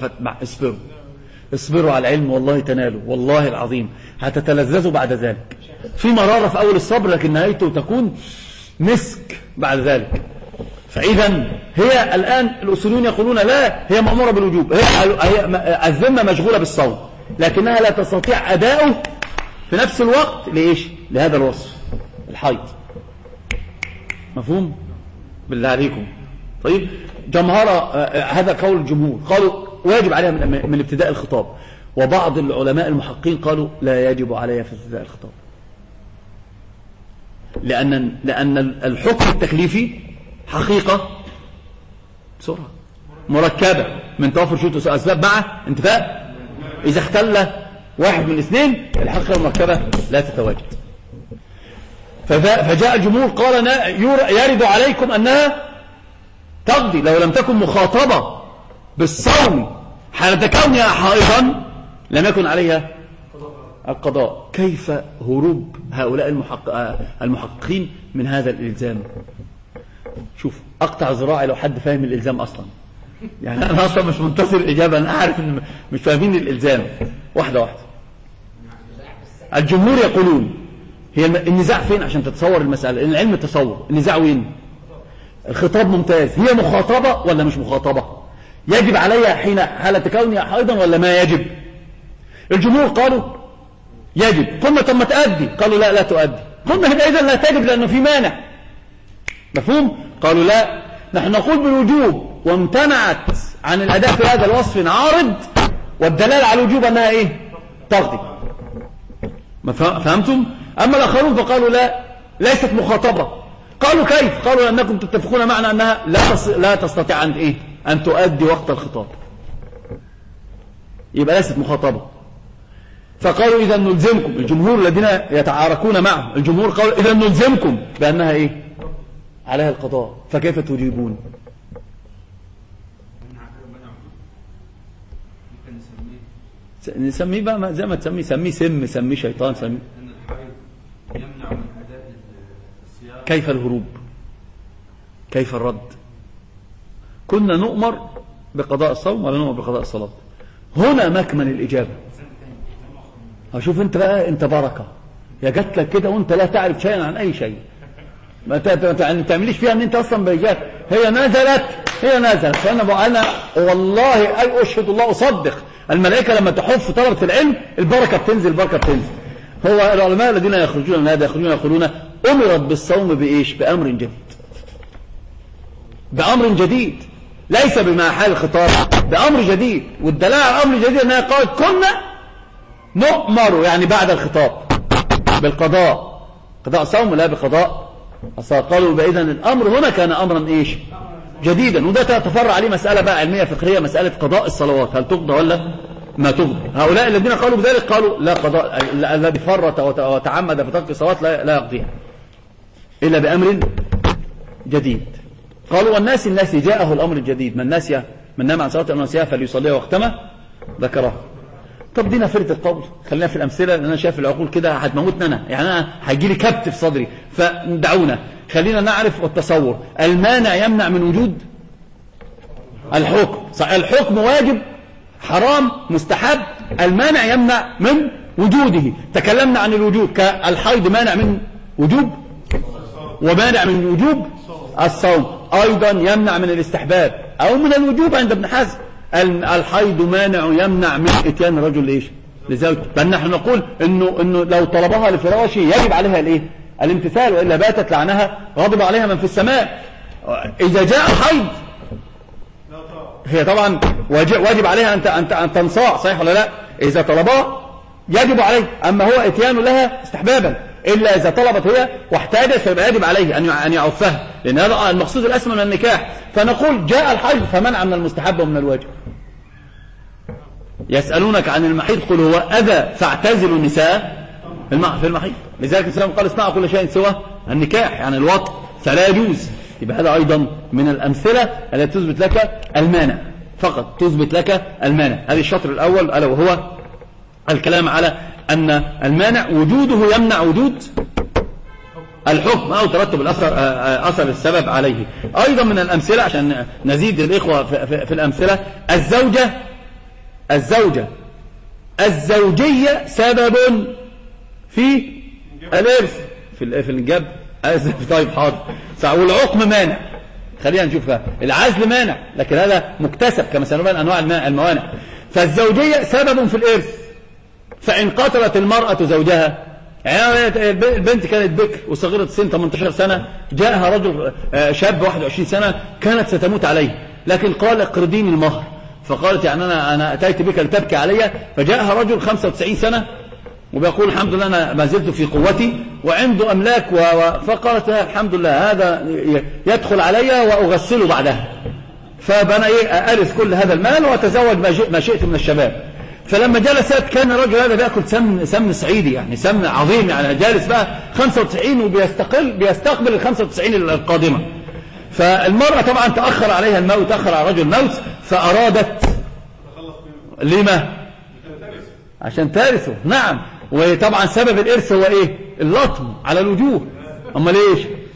اصبروا على العلم والله تنالوا، والله العظيم هتتلذذوا بعد ذلك. في مرارة في أول الصبر، لكن نهايته تكون مسك بعد ذلك. فإذا هي الآن الأصوليون يقولون لا، هي مأمورة بالوجوب، هي الذمة مشغولة بالصوم، لكنها لا تستطيع أداؤه في نفس الوقت لإيش؟ لهذا الوصف الحيض. مفهوم؟ بالله عليكم. طيب جمهرة هذا قول الجمهور، قالوا واجب عليها من ابتداء الخطاب، وبعض العلماء المحققين قالوا لا يجب عليها في ابتداء الخطاب، لأن الحكم التكليفي حقيقة بسرعة مركبة من توافر شروط أسباب مع انتفاء. إذا اختل واحد من الاثنين الحقيقة المركبة لا تتواجد. فجاء الجمهور قال يرد عليكم أنها تقضي لو لم تكن مخاطبة بالصوم حالة كونها حائضا لم يكن عليها القضاء. كيف هروب هؤلاء المحققين من هذا الإلزام؟ شوف أقطع ذراعي لو حد فاهم الإلزام أصلا، يعني أنا أصلا مش منتصر الإجابة، أنا أعرف إن مش فاهمين الإلزام. واحدة واحدة. الجمهور يقولون هي النزاع فين عشان تتصور المسألة؟ إن العلم التصور النزاع وين؟ الخطاب ممتاز، هي مخاطبة ولا مش مخاطبة؟ يجب عليها حين حالة كونها حائضا ولا ما يجب؟ الجمهور قالوا يجب. قلنا طب ما تؤدي، قالوا لا تؤدي. قلنا إذا لا تجب لأنه في مانع. مفهوم؟ قالوا لا، نحن نقول بالوجوب وامتنعت عن الأداء في هذا الوصف عارض، والدلالة على الوجوب أنها إيه؟ تقضي. ما فهمتم؟ أما الآخرون فقالوا لا، ليست مخاطبة. قالوا كيف؟ قالوا أنكم تتفقون معنا أنها لا تستطيع أن إيه؟ أن تؤدي وقت الخطاب، يبقى ليست مخاطبة. فقالوا إذا نلزمكم، الجمهور الذين يتعاركون معه، الجمهور قالوا إذا نلزمكم بأنها إيه؟ عليها القضاء. فكيف تجيبون؟ نسميه بقى زي ما تسميه، سميه سميه شيطان، سميه. يمنع من أداء الصيام. كيف الهروب؟ كيف الرد؟ كنا نؤمر بقضاء الصوم ولا نؤمر بقضاء الصلاة؟ هنا مكمن الإجابة. أشوف أنت بقى، أنت بركة يا جات لك كده وأنت لا تعرف شيئا عن أي شيء، ما تعمليش فيها أن أنت أصلا بيجات. هي نزلت فأنا والله أي أشهد الله أصدق الملائكة لما تحف طلبة العلم البركة بتنزل. هو العلماء الذين يخرجون من هذا يقولون أمرت بالصوم بإيش؟ بأمر جديد، ليس بما حال الخطاب، بأمر جديد. والدلالة على الأمر الجديد أنها قالت كنا نؤمر يعني بعد الخطاب بالقضاء، قضاء صوم لا بقضاء الصلاة. قالوا بإذن الأمر هنا كان أمرا إيش؟ جديدا. وده تتفرع عليه مسألة بقى علمية فقهية، مسألة قضاء الصلوات هل تقضى ولا ما تقضى. هؤلاء الذين قالوا بذلك قالوا لا قضاء، الذي فرط وتعمد في ترك الصلاة لا يقضيها إلا بأمر جديد. قالوا والناس جاءه الأمر الجديد، من نام عن صلاة أو نسيها فليصليها وقتما ذكرها. طب دينا فرد القول، خلينا في الأمثلة لأن أنا شايف العقول كده هتموتنا أنا، يعني أنا هيجيلي كبت في صدري. فدعونا خلينا نعرف والتصور. المانع يمنع من وجود الحكم، الحكم واجب حرام مستحب، المانع يمنع من وجوده. تكلمنا عن الوجوب، كالحيض مانع من وجوب ومانع من وجوب الصوم، أيضا يمنع من الاستحباب أو من الوجوب عند ابن حزم. الحيض مانع يمنع من اتيان الرجل لإيش؟ لزوجته. بل نحن نقول إنه لو طلبها لفراشه يجب عليها الإيه؟ الامتثال، وإلا باتت لعنها غضب عليها من في السماء. إذا جاء الحيض هي طبعا واجب عليها أن تنصاع، صحيح ولا لا؟ إذا طلبها يجب عليه، أما هو اتيان لها استحبابا، إلا إذا طلبت هي واحتاجت فيبقى يجب عليه أن يعفها، لأن هذا المقصود الأسمى من النكاح. فنقول جاء الحيض فمنع من المستحب ومن الواجب. يسألونك عن المحيض قل هو أذى فاعتزلوا النساء في المحيض. لذلك الإسلام قال اصنعوا كل شيء سوى النكاح، يعني الوطء، فلا يجوز. يبقى هذا أيضا من الأمثلة التي تثبت لك المانع، فقط تثبت لك المانع. هذه الشطر الأول ألا وهو الكلام على أن المانع وجوده يمنع وجود الحكم أو ترتب أثر السبب عليه. أيضا من الأمثلة عشان نزيد الإخوة في الأمثلة، الزوجية سبب في الإرث في الإنجاب. طيب حاضر. والعقم مانع، خلينا نشوفها. العزل مانع لكن هذا مكتسب كما سنبين أنواع الموانع. فالزوجية سبب في الإرث، فإن قتلت المرأة زوجها يعني البنت كانت بكر وصغيرة سن 18 سنة، جاءها رجل شاب 21 سنة كانت ستموت عليه، لكن قال اقرضيني المهر، فقالت يعني أنا أتيت بك لتبكي علي. فجاءها رجل 95 سنة وبيقول الحمد لله أنا ما زلت في قوتي وعنده أملاك فقالت الحمد لله هذا يدخل علي وأغسله بعدها، فبنا أرث كل هذا المال وأتزوج ما شئت من الشباب. فلما جلست كان الرجل هذا بيأكل سمن صعيدي، يعني سمن عظيم، يعني جالس بقى 95 وبيستقبل ال 95 القادمة. فالمرأة طبعا تأخر عليها الموت، تأخر على الرجل الموت، فأرادت لما؟ عشان تارثه. نعم. وطبعا سبب الإرث هو إيه؟ اللطم على الوجوه. أما ليش؟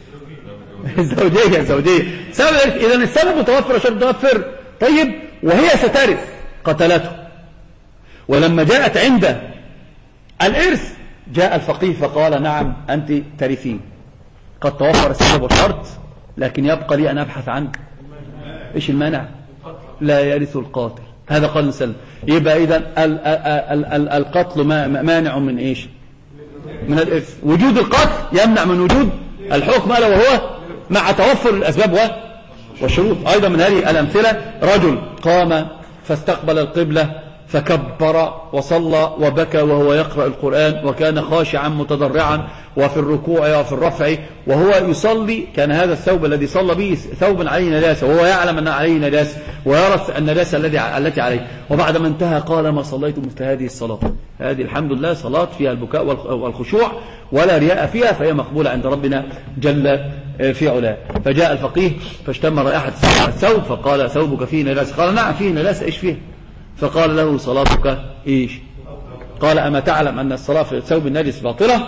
زوجية سبب الإرث. إذن السبب متوفر عشان متوفر. طيب وهي سترث قتلته. ولما جاءت عند الإرث جاء الفقيه فقال نعم أنت ترثين، قد توفر السبب والشرط، لكن يبقى لي أن أبحث عن إيش المانع؟ لا يرث القاتل. هذا قال نسلم. يبقى إذن القتل مانع من إيش؟ من الإرث. وجود القتل يمنع من وجود الحكم، ألا وهو مع توفر الأسباب والشروط. أيضا من هذه الأمثلة رجل قام فاستقبل القبلة فكبر وصلى وبكى وهو يقرأ القرآن، وكان خاشعا متضرعا وفي الركوع وفي الرفع وهو يصلي. كان هذا الثوب الذي صلى به ثوبا عليه نجاسة، وهو يعلم أن عليه نجاسة ويرى النجاسة التي عليه. وبعد ما انتهى قال ما صليت مثل هذه الصلاة. هذه الحمد لله صلاة فيها البكاء والخشوع ولا رياء فيها، فهي مقبولة عند ربنا جل في علاه. فجاء الفقيه فاشتم رائحة الثوب فقال ثوبك فيه نجاسة. قال نعم فيه نجاسة. ايش فيه؟ فقال له صلاتك ايش؟ قال اما تعلم ان الصلاة في الثوب النجس باطلة؟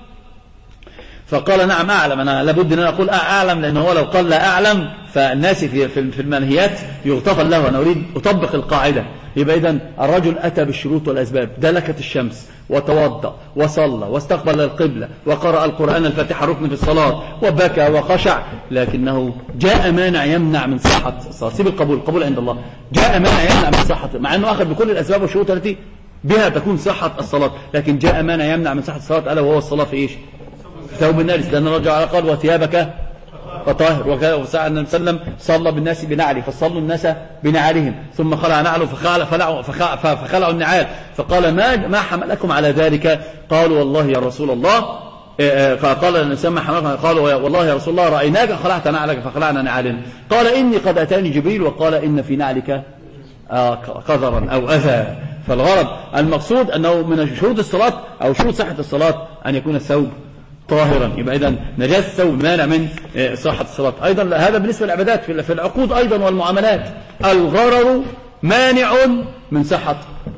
فقال نعم اعلم. انا لابد ان انا اقول اعلم، لانه هو لو قال لا اعلم فالناس في المنهيات يغتفل له. انا اريد اطبق القاعدة. يبقى اذا الرجل اتى بالشروط والاسباب، دلكت الشمس وتوضأ وصلى واستقبل القبلة وقرأ القرآن الفاتحة ركن في الصلاة وبكى وخشع، لكنه جاء مانع يمنع من صحة الصلاة. سيب القبول عند الله. جاء مانع يمنع من صحة، مع انه اخذ بكل الاسباب والشروط التي بها تكون صحة الصلاة، لكن جاء مانع يمنع من صحة الصلاة، الا وهو الصلاة في ايش؟ ثوب النجس. لان الرجل قال وثيابك فطاهر. وساعة النبي صلى الله عليه وسلم صلى بالناس بنعله، فصلوا الناس بنعالهم، ثم خلع نعله فخلعوا النعال. فقال ما حملكم على ذلك؟ قالوا والله يا رسول الله. قال الإنسان ما حملكم؟ قالوا والله يا رسول الله رأيناك خلعت نعلك فخلعنا نعالنا. قال إني قد أتاني جبريل وقال إن في نعلك قذرا أو أذى. فالغرض المقصود أنه من شروط الصلاة أو شروط صحة الصلاة أن يكون الثوب طاهرا. يبقى إذن نجاسة الثوب مانع من صحة الصلاة. أيضا هذا بالنسبة للعبادات. في العقود أيضا والمعاملات الغرر مانع من صحة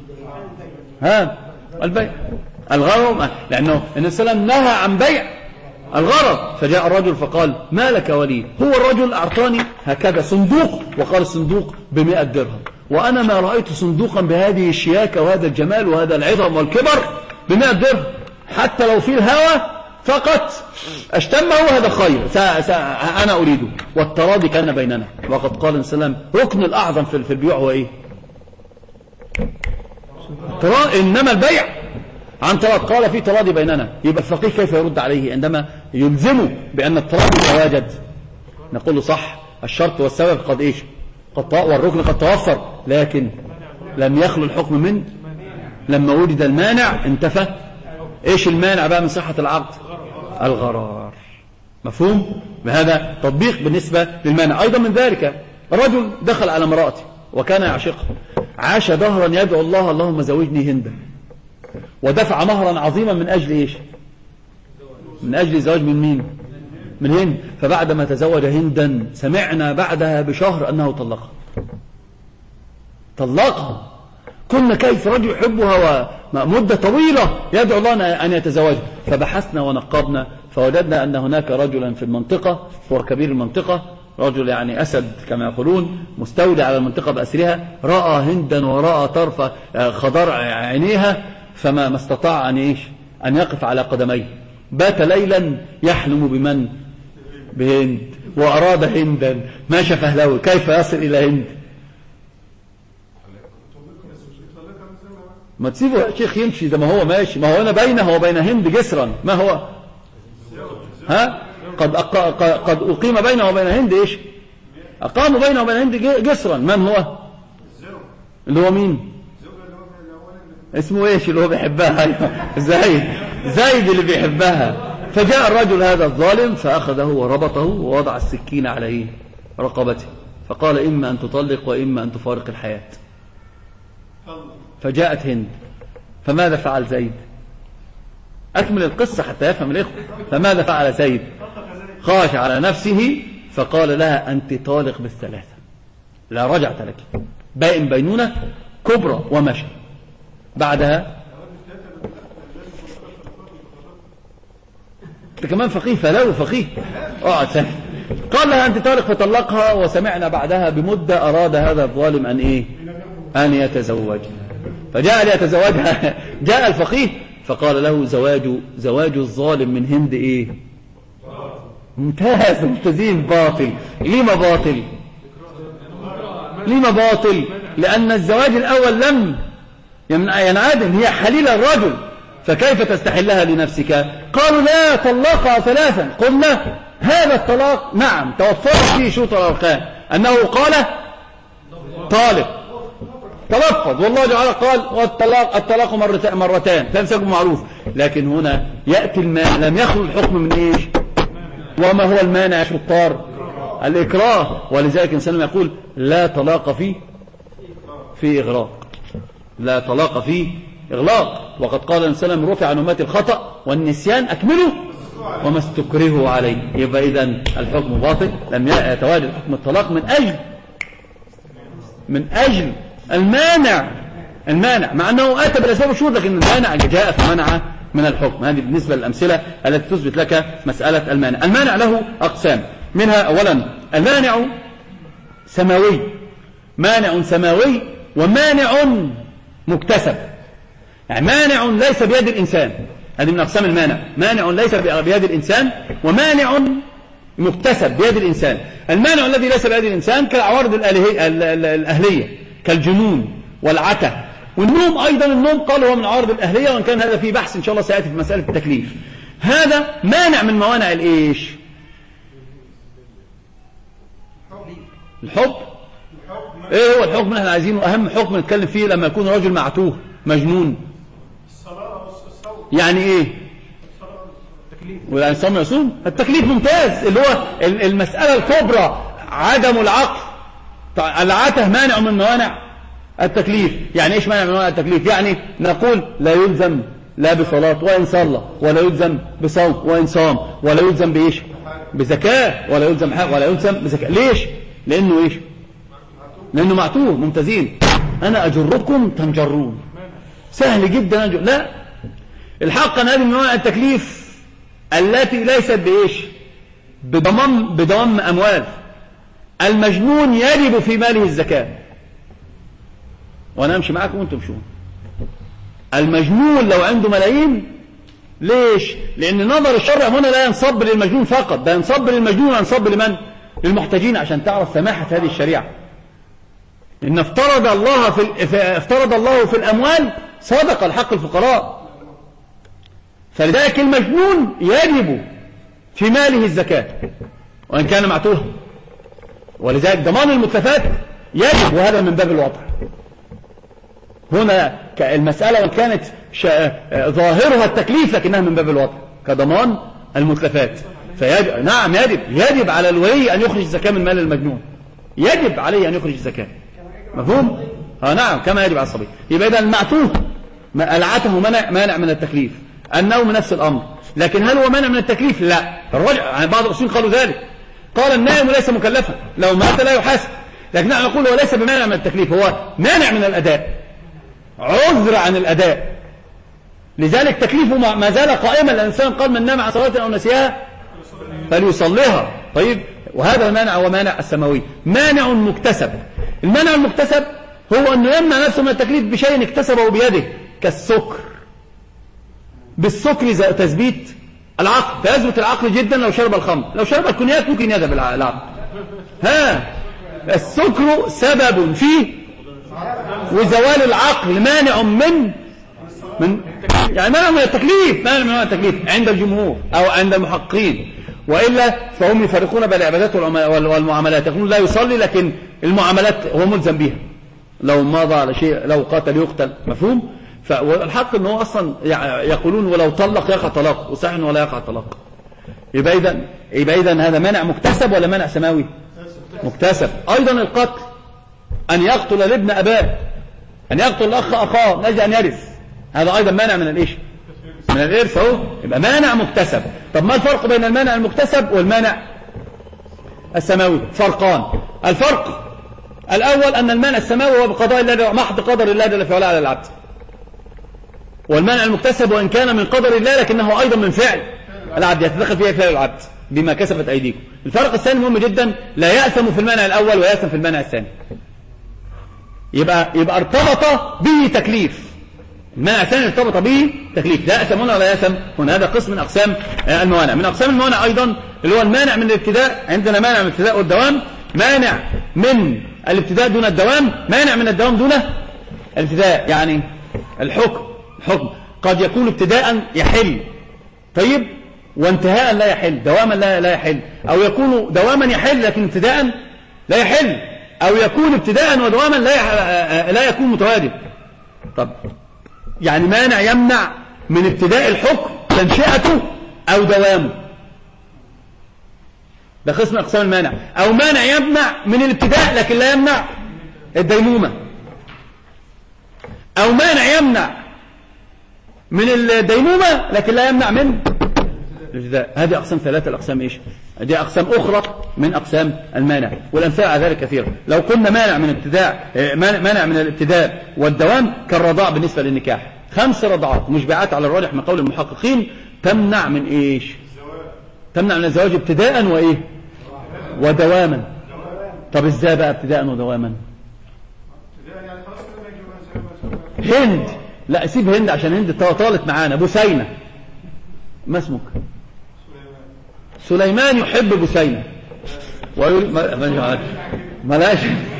البيع. الغرر لأنه النبي صلى الله عليه وسلم نهى عن بيع الغرر. فجاء الرجل فقال ما لك ولي؟ هو الرجل أعطاني هكذا صندوق، وقال الصندوق ب100 درهم، وأنا ما رأيت صندوقا بهذه الشياكة وهذا الجمال وهذا العظم والكبر ب100 درهم، حتى لو في الهوى فقط اشتمه هذا خير أنا أريده. والتراضي كان بيننا. وقد قال النبي صلى الله عليه وسلم ركن الأعظم في البيوع هو إيه؟ إنما البيع عن تراضي. قال في تراضي بيننا. يبقى الفقيه كيف يرد عليه عندما يلزمه بأن التراضي يتواجد؟ نقول له صح، الشرط والسبب قد إيش؟ والركن قد توفر، لكن لم يخلو الحكم من لما وجد المانع انتفى. إيش المانع بقى من صحة العقد؟ الغرار. مفهوم؟ بهذا تطبيق بالنسبة للمانع. أيضا من ذلك رجل دخل على امرأته وكان يعشقها، عاش دهرا يدعو الله اللهم زوجني هندا، ودفع مهرا عظيما من أجل إيش؟ من أجل زواج من مين؟ من هند. فبعدما تزوج هندا سمعنا بعدها بشهر أنه طلقها. كنا كيف رجل يحبها ومدة طويلة يدعو الله أن يتزوج. فبحثنا ونقبنا فوجدنا أن هناك رجلا في المنطقة، هو كبير المنطقة، رجل يعني أسد كما يقولون، مستولي على المنطقة بأسرها، رأى هندا ورأى طرف خضر عينيها، فما استطاع أن يقف على قدميه. بات ليلا يحلم بمن؟ بهند. وأراد هندا ماشى فهلوي كيف يصل إلى هند؟ ما تسيبه يا شيخ يمشي زي ما هو ماشي. ما هو أنا بينه وبين هند جسرا، ما هو؟ ها؟ قد أقيم بينه وبين هند إيش؟ أقاموا بينه وبين هند جسرا. من هو؟ اللي هو مين؟ اسمه إيش اللي هو بيحبها؟ زايد اللي بيحبها. فجاء الرجل هذا الظالم فأخذه وربطه ووضع السكين على رقبته، فقال إما أن تطلق وإما أن تفارق الحياة. فجاءت هند، فماذا فعل زيد؟ أكمل القصة حتى يفهم الإخوة. فماذا فعل زيد؟ خاش على نفسه فقال لها أنت طالق بالثلاثة، لا رجعت لك، بائن بينونة كبرى، ومشى. بعدها انت كمان فقيه، فلو فقيه اقعد سهل. قال لها أنت طالق فطلقها. وسمعنا بعدها بمدة أراد هذا الظالم أن يتزوجها، فجاء ليتزوجها. جاء الفقيه فقال له زواج الظالم من هند إيه؟ ممتاز، ممتازين. باطل. لما باطل؟ لما باطل؟ لأن الزواج الأول لم ينعدم، هي حليل الرجل، فكيف تستحلها لنفسك؟ قالوا لا، طلقها ثلاثا. قلنا هذا الطلاق نعم توفرت فيه شروط الأركان، أنه قال طالق، تلفظ، والله تعالى قال الطلاق مرتان فامسك معروف. لكن هنا يأتي المانع، لم يخلو الحكم من إيش؟ وما هو المانع يا شطار؟ الإكراه. ولذلك الإنسان يقول لا طلاق في إغراق، لا طلاق في إغلاق. وقد قال الإنسان رفع عن أمتي الخطأ والنسيان أكمله وما استكرهوا عليه. يبقى إذن الحكم باطل، لم يتواجد حكم الطلاق من أجل المانع مع أنه أتى بالأسباب والشروط، لكن المانع جاء فمنع من الحكم. هذه بالنسبة للأمثلة التي تثبت لك مسألة المانع. المانع له أقسام، منها أولا المانع سماوي، مانع سماوي ومانع مكتسب. يعني مانع ليس بيد الإنسان، هذه من أقسام المانع. مانع ليس بيد الإنسان، ومانع مكتسب بيد الإنسان. المانع الذي ليس بيد الإنسان كالعوارض الأهلية، كالجنون والعته والنوم. أيضا النوم قال هو من عوارض الأهلية، وإن كان هذا فيه بحث إن شاء الله سيأتي في مسألة التكليف. هذا مانع من موانع الإيش؟ الحب. إيه هو الحكم اللي احنا عايزينه؟ أهم حكم نتكلم فيه لما يكون رجل معتوه مجنون. يعني إيه؟ والإنسان ما يصوم. التكليف ممتاز، اللي هو المسألة الكبرى عدم العقل. العته مانع من موانع التكليف. يعني إيش مانع من موانع التكليف؟ يعني نقول لا يلزم لا بصلاة وإن صلى، ولا يلزم بصوم وإن صام، ولا يلزم بإيش؟ بزكاة، ولا يلزم ولا يلزم بزكاة. ليش؟ لأنه إيش؟ لأنه معتوه. ممتازين. أنا أجركم تنجرون، سهل جدا أجر. لا، الحق أن هذه من موانع التكليف التي ليست بإيش؟ بضم أموال. المجنون يجب في ماله الزكاة، وأنا أمشي معكم وأنتم تمشون. المجنون لو عنده ملايين، ليش؟ لأن نظر الشرع هنا لا ينصب للمجنون فقط، ده ينصب للمجنون وينصب لمن؟ للمحتاجين، عشان تعرف سماحة هذه الشريعة. إن افترض الله في الأموال صدق الحق الفقراء. فلذلك المجنون يجب في ماله الزكاة وإن كان معتوه. ولذلك ضمان المتلفات يجب، وهذا من باب الوضع. هنا المسألة وإن كانت ظاهرها التكليف لكنها من باب الوضع كضمان المتلفات. فيجب، نعم يجب على الولي أن يخرج الزكاة من مال المجنون، يجب عليه أن يخرج الزكاة. مفهوم؟ نعم، كما يجب على الصبي. يبقى إذا المعتوه العته مانع من التكليف. النوم نفس الأمر. لكن هل هو مانع من التكليف؟ لا. الرجع بعض الأصول قالوا ذلك، قال النائم ليس مكلفا، لو مات لا يحاسب. لكن نحن نقول هو ليس بمانع من التكليف، هو مانع من الأداء، عذر عن الأداء. لذلك تكليفه ما زال قائما. الإنسان قال من نام عن صلاة أو نسيها فليصليها. طيب، وهذا المانع هو مانع السماوي. مانع مكتسب. المانع المكتسب هو أنه يمنع نفسه من التكليف بشيء اكتسبه بيده، كالسكر. بالسكر تثبيت العقل، فيثبت العقل جدا لو شرب الخمر. لو شرب الكونياك ممكن يذهب العقل. السكر سبب فيه وزوال العقل مانع من من يعني مانع من التكليف، مانع من التكليف عند الجمهور أو عند المحققين، وإلا فهم يفرقون بين العبادات والمعاملات. يقولون لا يصلي لكن المعاملات هو ملزم بها، لو ماضى على شيء، لو قاتل يقتل، مفهوم؟ والحق أنه أصلا يقولون ولو طلق يقع طلاق، وصحيح ولا يقع طلاق. يبقى إذن هذا مانع مكتسب ولا مانع سماوي؟ مكتسب. أيضا القتل، أن يقتل الابن أباه، أن يقتل الأخ أخاه من أجل أن يرث، هذا أيضا مانع من الإيش؟ من الإرث. أهو يبقى مانع مكتسب. طب ما الفرق بين المانع المكتسب والمانع السماوي؟ فرقان. الفرق الأول أن المانع السماوي هو بقضاء الله، محض قدر الله جل في علاه على العبد، والمانع المكتسب وإن كان من قدر الله لكنه أيضا من فعل العبد، يتدخل فيها فعل العبد بما كسبت أيديكم. الفرق الثاني مهم جدا، لا يأثم في المانع الأول ويأثم في المانع الثاني. يبقى ارتبط به تكليف، المانع الثاني ارتبط به تكليف، لا يأثم هنا ولا يأثم هنا. هذا قسم من أقسام الموانع. من أقسام الموانع أيضا اللي هو المانع من الابتداء. عندنا مانع من الابتداء والدوام، مانع من الابتداء دون الدوام، مانع من الدوام دون الابتداء. يعني الحكم قد يكون ابتداء يحل، طيب، وانتهاء لا يحل، دواما لا يحل، أو يكون دواما يحل لكن ابتداء لا يحل، أو يكون ابتداء ودواما لا يكون متواجد. طب يعني مانع يمنع من ابتداء الحكم تنشئته أو دوامه، ده قسم أقسام المانع. أو مانع يمنع من الابتداء لكن لا يمنع الديمومة، أو مانع يمنع من الديمومة لكن لا يمنع من الابتداء. هذه أقسام ثلاثة. الأقسام إيش؟ هذه أقسام أخرى من أقسام المانع، والأمثال على ذلك كثيرة. لو قلنا مانع من الابتداء، مانع من الابتداء والدوام كالرضاع بالنسبة للنكاح، 5 رضعات مشبعات على الراجح من قول المحققين تمنع من إيش؟ تمنع من الزواج ابتداء وإيه؟ ودواما. طب إزاي بقى ابتداء ودواما؟ هند، لا سيب هند عشان هند طالت معانا. بسينة، ما اسمك؟ سليمان يحب بسينة ويريد ملاش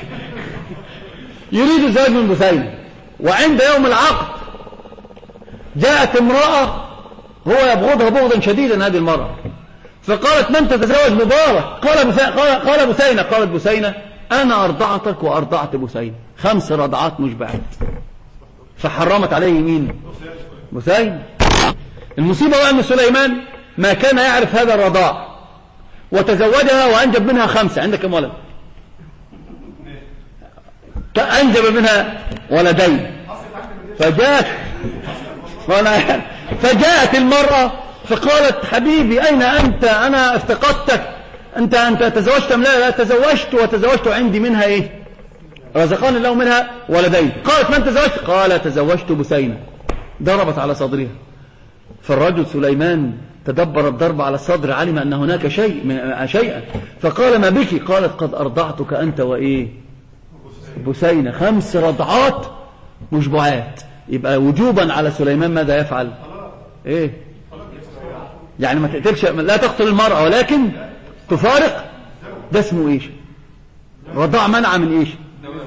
يريد الزواج من بسينة، وعند يوم العقد جاءت امرأة هو يبغضها بغضا شديدا هذه المرأة، فقالت من تتزوج مبارك؟ قال بسينة. قالت بسينة أنا أرضعتك وأرضعت بسينة، 5 رضعات مشبعات، فحرمت عليه مين؟ بسينة. المصيبة بقى أن سليمان ما كان يعرف هذا الرضاع وتزوجها وأنجب منها 5. عندك كم ولد؟ أنجب منها ولدين. فجاءت المرأة فقالت حبيبي أين أنت؟ أنا افتقدتك، أنت تزوجت أم لا؟ لا تزوجت، وتزوجت عندي منها إيه؟ رزقان الله منها ولدين. قالت من تزوجت؟ قال تزوجت بسينة. ضربت على صدرها، فالرجل سليمان تدبر الضرب على الصدر، علم أن هناك شيئا، فقال ما بك؟ قالت قد أرضعتك أنت وإيه؟ بسينة، 5 رضعات مشبعات. يبقى وجوبا على سليمان ماذا يفعل؟ إيه؟ يعني ما تقتلش، لا تقتل المرأة ولكن تفارق. ده اسمه إيش؟ رضاع منع من إيش؟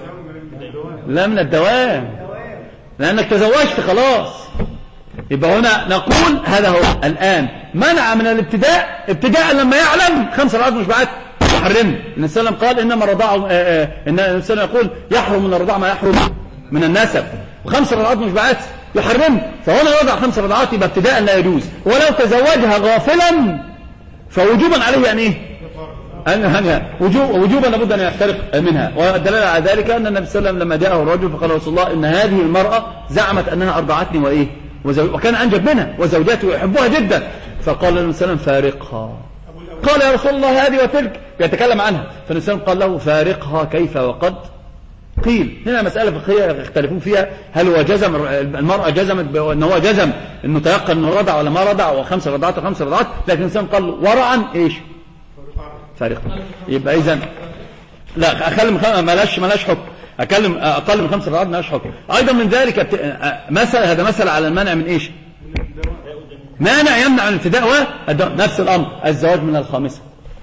لا من الدوام، لأنك تزوجت خلاص. يبقى هنا نقول هذا هو الآن منع من الابتداء، ابتداء لما يعلم 5 رضعات مشبعات يحرم. النبي صلى الله عليه وسلم قال إنما الرضاع، النبي صلى الله عليه وسلم يقول يحرم من الرضاع ما يحرم من النسب، و5 رضعات مشبعات يحرم. فهنا وضع 5 رضعات يبقى ابتداء لا يجوز. ولو تزوجها غافلا فوجوبا عليه أن إيه؟ وجوبا لابد أن يحترق منها. والدلالة على ذلك أن النبي صلى الله عليه وسلم لما جاءه الرجل فقال رسول الله إن هذه المرأة زعمت أنها أرضعتني وإيه؟ وكان أنجب منها وزوجاته يحبها جدا، فقال النبي صلى الله عليه وسلم فارقها. قال يا رسول الله هذه وتلك، يتكلم عنها، فالنبي صلى الله عليه وسلم قال له فارقها كيف وقد قيل. هنا مسألة فقهية يختلفون فيها، هل هو جزم المرأة جزمت أن هو جزم أنه تيقن أنه رضع ولا ما رضع، و5 رضعات و5 رضعات، لكن الإنسان قال ورعا إيش؟ فارقها. يبقى إذن لا أخلي ملاش حكم، أكلم أقل من 5 رضعات ملاش حكم. أيضا من ذلك هذا مثل على المنع من إيش؟ مانع يمنع عن الابتداء نفس الأمر الزواج من الخامسة.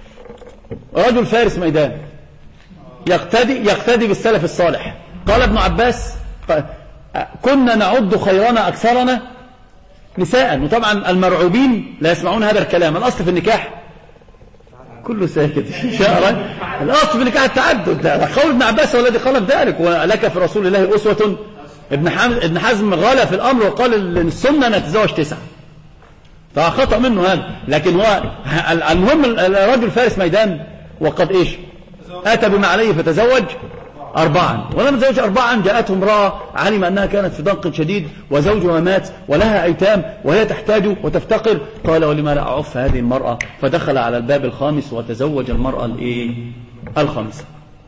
رجل فارس ميدان يقتدي بالسلف الصالح. قال ابن عباس كنا نعد خيرنا أكثرنا نساء. وطبعا المرعوبين لا يسمعون هذا الكلام. الأصل في النكاح كله ساكت شعرا. الأصل في النكاح التعدد، قول ابن عباس والذي قال ذلك، ولك في رسول الله أسوة. ابن حزم غلا في الأمر وقال السنة نتزوج 9، فخطأ منه هذا. لكن هو المهم الرجل فارس ميدان وقد إيش أتى بما عليه فتزوج 4. ولما تزوج 4 جاءته امرأة علم أنها كانت في ضنك شديد وزوجها مات ولها أيتام وهي تحتاج وتفتقر. قال ولما لا أعف هذه المرأة، فدخل على الباب الخامس وتزوج المرأة الخامسة.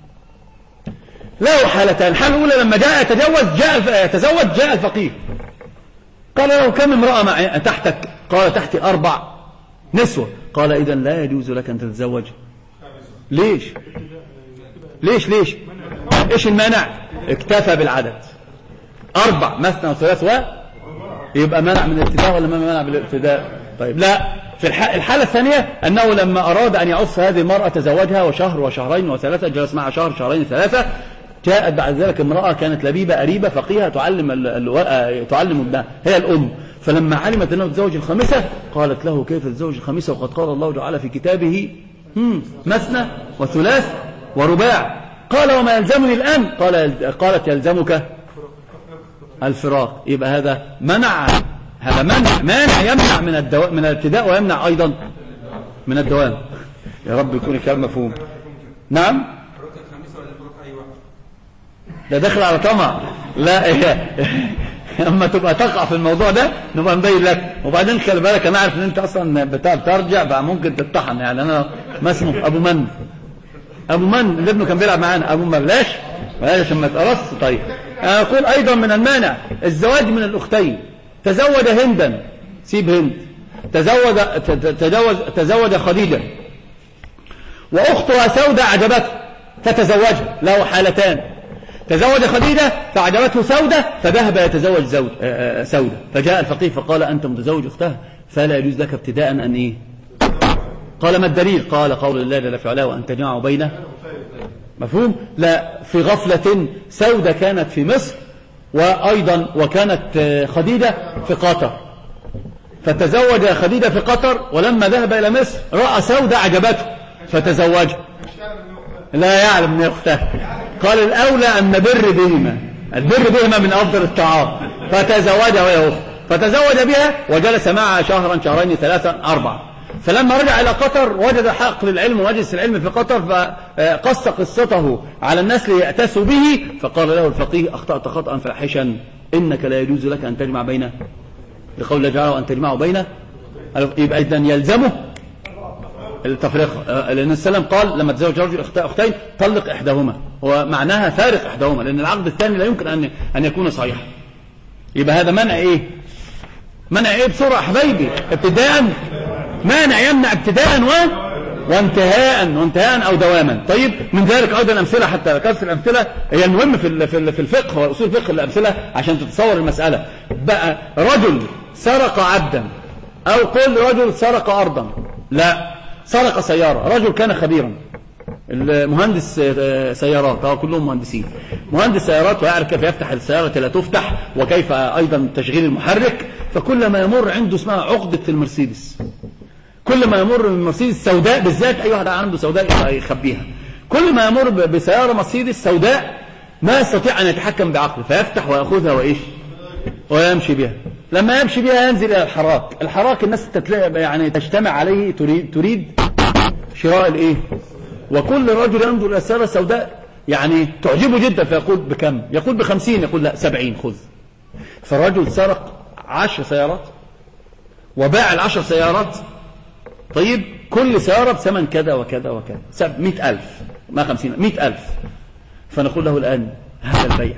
له حالتان. الحالة الأولى لما جاء يتزوج جاء الفقيه قال له كم امرأة تحتك؟ قال تحتي 4 نسوة. قال إذا لا يجوز لك أن تتزوج. ليش إيش المانع؟ اكتفى بالعدد 4 مثنى وثلاث يبقى منع من الابتداء ولا ما منع بالابتداء؟ طيب لا. في الحالة الثانية أنه لما أراد أن يعف هذه المرأة تزوجها وشهر وشهرين وثلاثة، جلس معها شهر شهرين 3. جاءت بعد ذلك امرأة كانت لبيبة أريبة فقيهة تعلم ابنها، هي الأم. فلما علمت أنه تزوج الخامسة قالت له كيف تزوج الخامسة وقد قال الله تعالى في كتابه مثنى وثلاث ورباع. قال وما يلزمني الآن؟ قالت يلزمك الفراق. يبقى هذا منع، هذا مانع يمنع من الابتداء ويمنع أيضا من الدوام. يا رب يكون الكلام مفهوم. نعم ده داخل على طمع. لا اما تبقى تقع في الموضوع ده نبقى نبين لك. وبعدين خلي بالك انا عارف ان انت اصلا بترجع بقى ممكن تتطحن. يعني انا ما اسمه ابو من اللي ابنه كان بيلعب معانا ابو من بلاش عشان ما تقرص. طيب اقول ايضا من المانع الزواج من الاختين. تزوج هندا، سيب هند، تزوج خديجة واختها سودة عجبته فتزوجها. له حالتان. تزوج خديجة فعجبته سودة فذهب يتزوج سودة. فجاء الفقيه فقال أنت متزوج أختها فلا يجوز لك ابتداء أن إيه؟ قال ما الدليل؟ قال قول الله جل في علاه وأن تجمعوا بينه. مفهوم؟ لا. في غفلة سودة كانت في مصر وأيضا وكانت خديجة في قطر، فتزوج خديجة في قطر ولما ذهب إلى مصر رأى سودة عجبته فتزوجها. لا يعلم من أختها. قال الأولى أن البر بهما من أفضل الطاعات. فتزوجها وهي أخت، فتزوج بها وجلس معها شهرا شهرين 3 4. فلما رجع إلى قطر وجد حقل العلم ومجلس العلم في قطر فقص قصته على الناس ليأتسوا به. فقال له الفقيه أخطأت خطأ فاحشا، إنك لا يجوز لك أن تجمع بين لقول الله تعالى وأن تجمعوا بينه. يبقى إذن يلزمه التفرقة. لأن السلام قال لما تزوج رجل أختين طلق إحداهما، ومعناها فارق إحداهما، لأن العقد الثاني لا يمكن أن يكون صحيحا. يبقى هذا منع إيه؟ منع إيه بسرعة حبايبي؟ ابتداء مانع يمنع ابتداء وانتهاء أو دواما. طيب من ذلك أيضا أمثلة، حتى كثر الأمثلة هي المهم في الفقه وأصول الفقه الأمثلة عشان تتصور المسألة. بقى رجل سرق عبدا أو قل رجل سرق أرضا، لا، سرق سيارة. رجل كان خبيرا المهندس سيارات، كلهم مهندسين، مهندس سيارات ويعرف كيف يفتح السيارة لا تفتح وكيف أيضا تشغيل المحرك. فكل ما يمر عنده اسمها عقدة المرسيدس، كل ما يمر من مرسيدس سوداء بالذات، أي واحد عنده سوداء يخبيها، كل ما يمر بسيارة مرسيدس سوداء ما يستطيع أن يتحكم بعقله فيفتح ويأخذها وإيش ويمشي بها. لما يمشي بها ينزل إلى الحراك الناس يعني تجتمع عليه تريد شراء الإيه. وكل رجل ينظر إلى السيارة السوداء يعني تعجبه جدا فيقول بكم؟ يقول ب50، يقول لا 70 خذ. فالرجل سرق 10 سيارات وباع ال10 سيارات. طيب كل سيارة بثمن كذا وكذا وكذا، 100,000 ما 50، 100,000. فنقول له الآن هذا البيع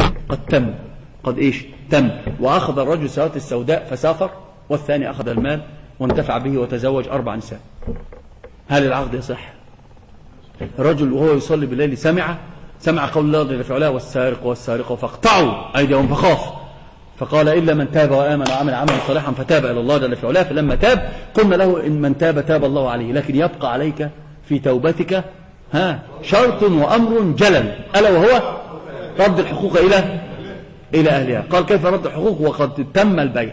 قد إيش تم، وأخذ الرجل السيارات السوداء فسافر، والثاني أخذ المال وانتفع به وتزوج 4 نساء. هل العقد يصح؟ الرجل وهو يصلي بالليل سمع قول الله جل في علاه والسارق والسارقة فاقطعوا أيديهم فخاف، فقال إلا من تاب وآمن وعمل عملا صالحا فتاب إلى الله جل في علاه. فلما تاب قلنا له إن من تاب الله عليه، لكن يبقى عليك في توبتك شرط وأمر جلل، ألا وهو رد الحقوق إلى أهلها. قال كيف رد الحقوق وقد تم البيع؟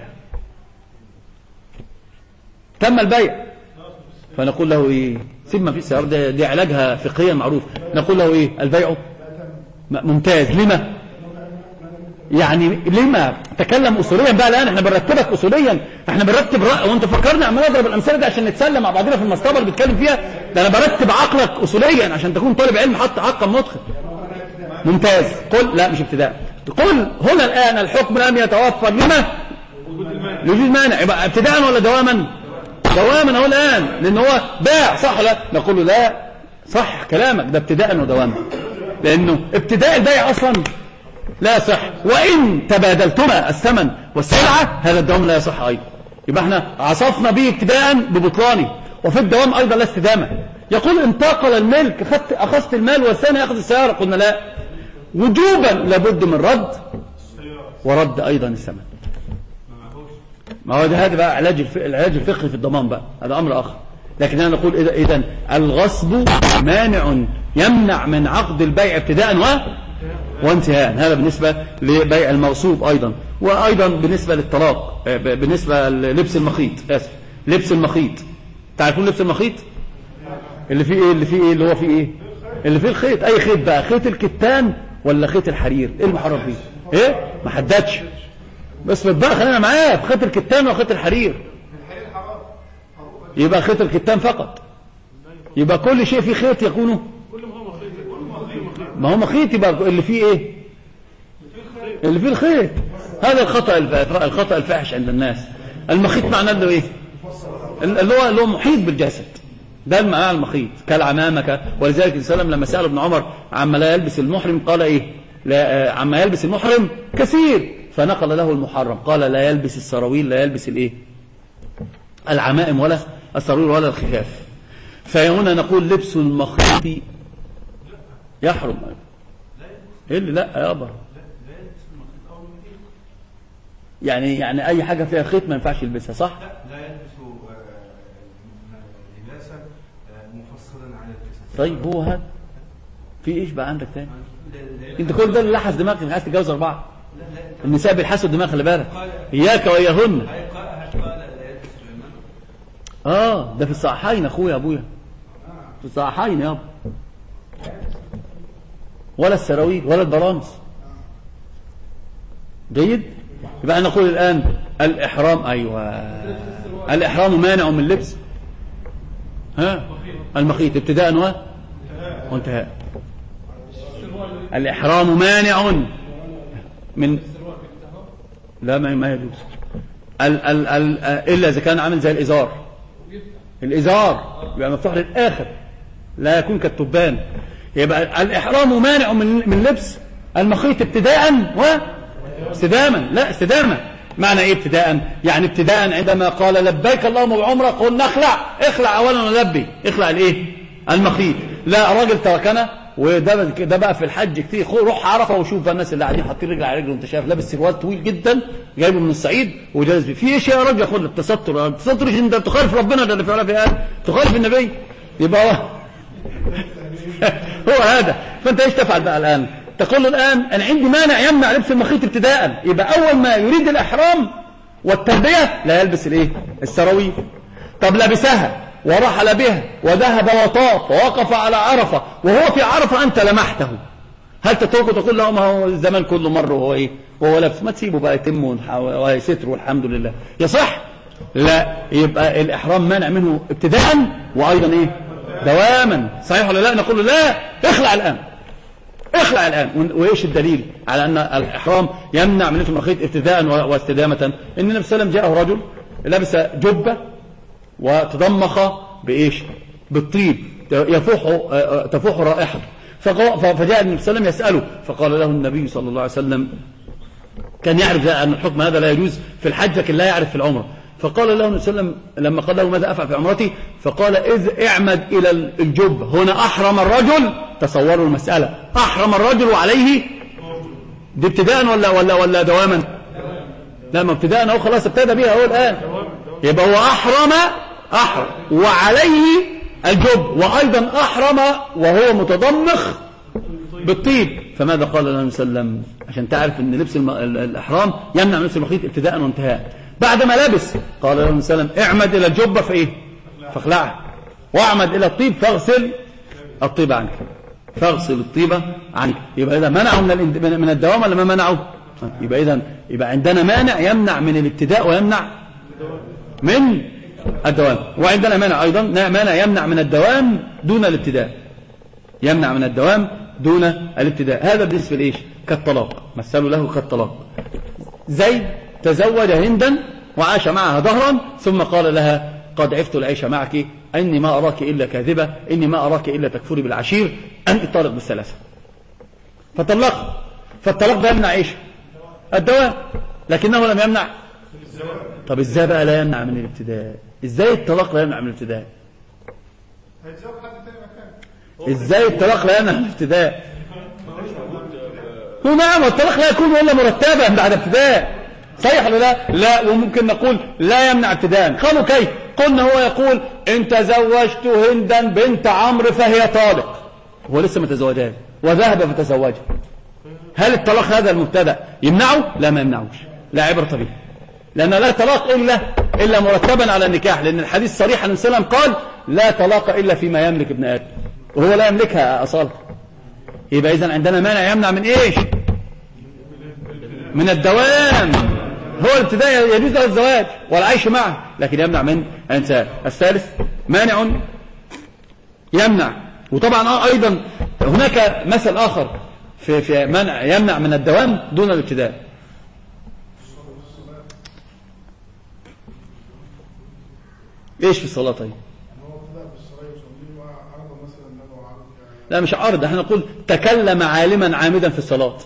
تم البيع. فنقول له إيه؟ سيب ما في السيارة، دي علاجها فقهيا معروف. نقول له إيه؟ البيع ممتاز. لما؟ يعني لما؟ تكلم أصوليا بقى الآن. احنا بنرتبك أصوليا، احنا بنرتب رأي. وانت فكرنا عمال اضرب الأمثلة دي عشان نتسلم مع بعضنا في المصطبة اللي بنتكلم فيها. ده أنا برتب عقلك أصوليا عشان تكون طالب علم حط حقا مدخل. ممتاز. قل لا مش ابتداء. قل هنا الآن الحكم لم يتوفر لما؟ لوجود مانع. يبقى ابتداء ولا دواما؟ دواما اهو الآن، لأن هو باع. صح لا؟ نقول له لا صح كلامك، ده ابتداء ودواما، لأنه ابتداء البيع أصلا لا يصح، وإن تبادلتما الثمن والسلعة هذا الدوام لا يصح أيضا. يبقى احنا عصفنا به ابتداء ببطلانه، وفي الدوام أيضا لا استدامة. يقول انتقل الملك، أخذت المال والثاني أخذ السيارة. قلنا لا، وجوبا لابد من رد ورد أيضا الثمن. ما هو ده هذا بقى العلاج الفقهي في الضمان بقى، هذا أمر آخر. لكن أنا نقول إذن الغصب مانع يمنع من عقد البيع ابتداء وانتهاء. هذا بالنسبة لبيع المغصوب أيضا. وأيضا بالنسبة للطلاق، بالنسبة للبس المخيط، آسف، لبس المخيط. تعرفون لبس المخيط اللي فيه إيه؟ اللي هو فيه إيه؟ اللي فيه الخيط. أي خيط بقى؟ خيط الكتان ولا خيط الحرير؟ إيه المحرم فيه؟ إيه؟ ما حددش، بس بقى خلينا معاه في خيط الكتان وخيط الحرير. يبقى خيط الكتان فقط. يبقى كل شيء فيه خيط يكونه ما هو مخيط. يبقى اللي فيه ايه؟ اللي فيه الخيط. هذا الخطأ الفاحش عند الناس. المخيط معناه له ايه؟ اللي هو محيط بالجسد، ده معناه المخيط كالعمامة. ولذلك السلام لما سأل ابن عمر عما لا يلبس المحرم قال ايه؟ لا عما يلبس المحرم كثير، فنقل له المحرم. قال لا يلبس السراويل، لا يلبس الايه؟ العمائم ولا السراويل ولا الخفاف. فهنا نقول لبس المخيط يحرم. ايه اللي لا يابا؟ يعني اي حاجه فيها خيط ما ينفعش يلبسها، صح؟ لا يلبس لباسا مفصلا على الجسد. طيب هو هذا في ايش بقى عندك تاني؟ انت كل ده اللي لحس دماغك انك عايز تتجوز 4. النساء بيلحسوا الدماغ، خلي بالك، اياك واياهن. ده في الصحيحين اخويا ابويا، في الصحيحين يابا. ولا السراويل ولا البرانس. جيد. يبقى نقول الآن الإحرام، أيوة، الإحرام مانع من اللبس المخيط ابتداء وانتهاء. الإحرام مانع من لا ما يجوز إلا إذا كان عامل زي الإزار يبقى مفتوح للآخر، لا يكون كالتبان. يبقى الإحرام مانع من لبس المخيط ابتداء واستداما. لا استدامة معنى ايه ابتداء؟ يعني ابتداء عندما قال لبيك اللهم بعمرة قلنا اخلع اولا ولبي، اخلع الايه؟ المخيط. لا راجل تركنا، وده بقى في الحج كتير. روح عرفه وشوف الناس اللي قاعدين حاطين رجل على رجل وانت شايف لابس سروال طويل جدا جايبه من الصعيد وجالس في ايش يا راجل؟ خد التستر. التستر انت تخالف ربنا، ده اللي فعلا في قال تخالف النبي. يبقى هو هذا. فانت ايش تفعل بقى الان؟ تقول له الان انا عندي مانع يمنع لبس المخيط ابتداء. يبقى اول ما يريد الاحرام والتلبيه لا يلبس الايه؟ السراويل. طب لبسها ورحل بها وذهب وطاف ووقف على عرفه، وهو في عرفه انت لمحته، هل تتركه تقول له ما هو الزمان كله مر وهو ايه؟ وهو لابس؟ ما تسيبه بقى يتم ويستر والحمد لله. يصح؟ لا. يبقى الاحرام مانع منه ابتداء وايضا ايه؟ دواما. صحيح ولا لا؟ نقول له لا، اخلع الان، اخلع الان. وايش الدليل على ان الاحرام يمنع من لبس المخيط ابتداء واستدامه؟ ان النبي صلى الله عليه وسلم جاءه رجل لبس جبه وتضمخ بايش؟ بالطيب تفوح رائحه. فجاء النبي صلى الله عليه وسلم يساله، فقال له النبي صلى الله عليه وسلم، كان يعرف ان الحكم هذا لا يجوز في الحج لكن لا يعرف في العمره. فقال له النبي صلى الله عليه وسلم لما قال له ماذا افعل في عمرتي؟ فقال اذ اعمد الى الجب. هنا احرم الرجل. تصوروا المساله، احرم الرجل وعليه دي ابتداء ولا دواما؟ لا، ما ابتداء اهو، خلاص ابتدى بيها اهو الان. يبقى هو احرم وعليه الجب، وايضا احرم وهو متضمخ بالطيب. فماذا قال النبي صلى الله عليه وسلم؟ عشان تعرف ان لبس الإحرام يمنع من لبس المخيط ابتداء وانتهاء. بعد ما لبس قال النبي صلى الله عليه وسلم اعمد إلى الجبة فإيه؟ فاخلعها، واعمد إلى الطيب فاغسل الطيب عنك، فاغسل الطيبة عنك. يبقى إذا منعه من الدوام ولا ما منعه؟ يبقى عندنا مانع يمنع من الابتداء ويمنع من الدوام، وعندنا مانع أيضا مانع يمنع من الدوام دون الابتداء، يمنع من الدوام دون الابتداء. هذا بالنسبة لإيش؟ كالطلاق، مثلوا له كالطلاق. زيد تزوج هندا وعاش معها دهرا ثم قال لها قد عفت العيش معك، إني ما أراك إلا كاذبة، إني ما أراك إلا تكفري بالعشير، أنت طالق بالثلاثة. فطلق، فالطلاق ده يمنع إيش؟ الدوام، لكنه لم يمنع. طب إزاي بقى لا يمنع من الابتداء؟ إزاي الطلاق لا يمنع من الابتداء؟ إزاي الطلاق لا يمنع من الابتداء؟ نعم، الطلاق لا يكون إلا مرتبا بعد ابتداء، صحيح ولا لا؟ لا، وممكن نقول لا يمنع ابتداء. قالوا كيف؟ قلنا هو يقول إن تزوجت هندا بنت عمرو فهي طالق، هو لسه ما تزوجها وذهب فتزوجها، هل الطلاق هذا المبتدأ يمنعه؟ لا، ما يمنعوش، لا عبرة به، لأن لا طلاق إلا مرتبا على النكاح، لأن الحديث صريح عن السلام قال لا طلاق إلا فيما يملك ابن آدم، وهو لا يملكها أصالة. يبقى إذن عندنا مانع يمنع من إيش؟ من الدوام. هو الابتداء يجوز له الزواج والعيش معه، لكن يمنع من الانسان. الثالث مانع يمنع، وطبعا أيضا هناك مثل آخر في منع يمنع من الدوام دون الابتداء. ايش في الصلاة طيب؟ لا مش عارض، احنا نقول تكلم عالما عامدا في الصلاة،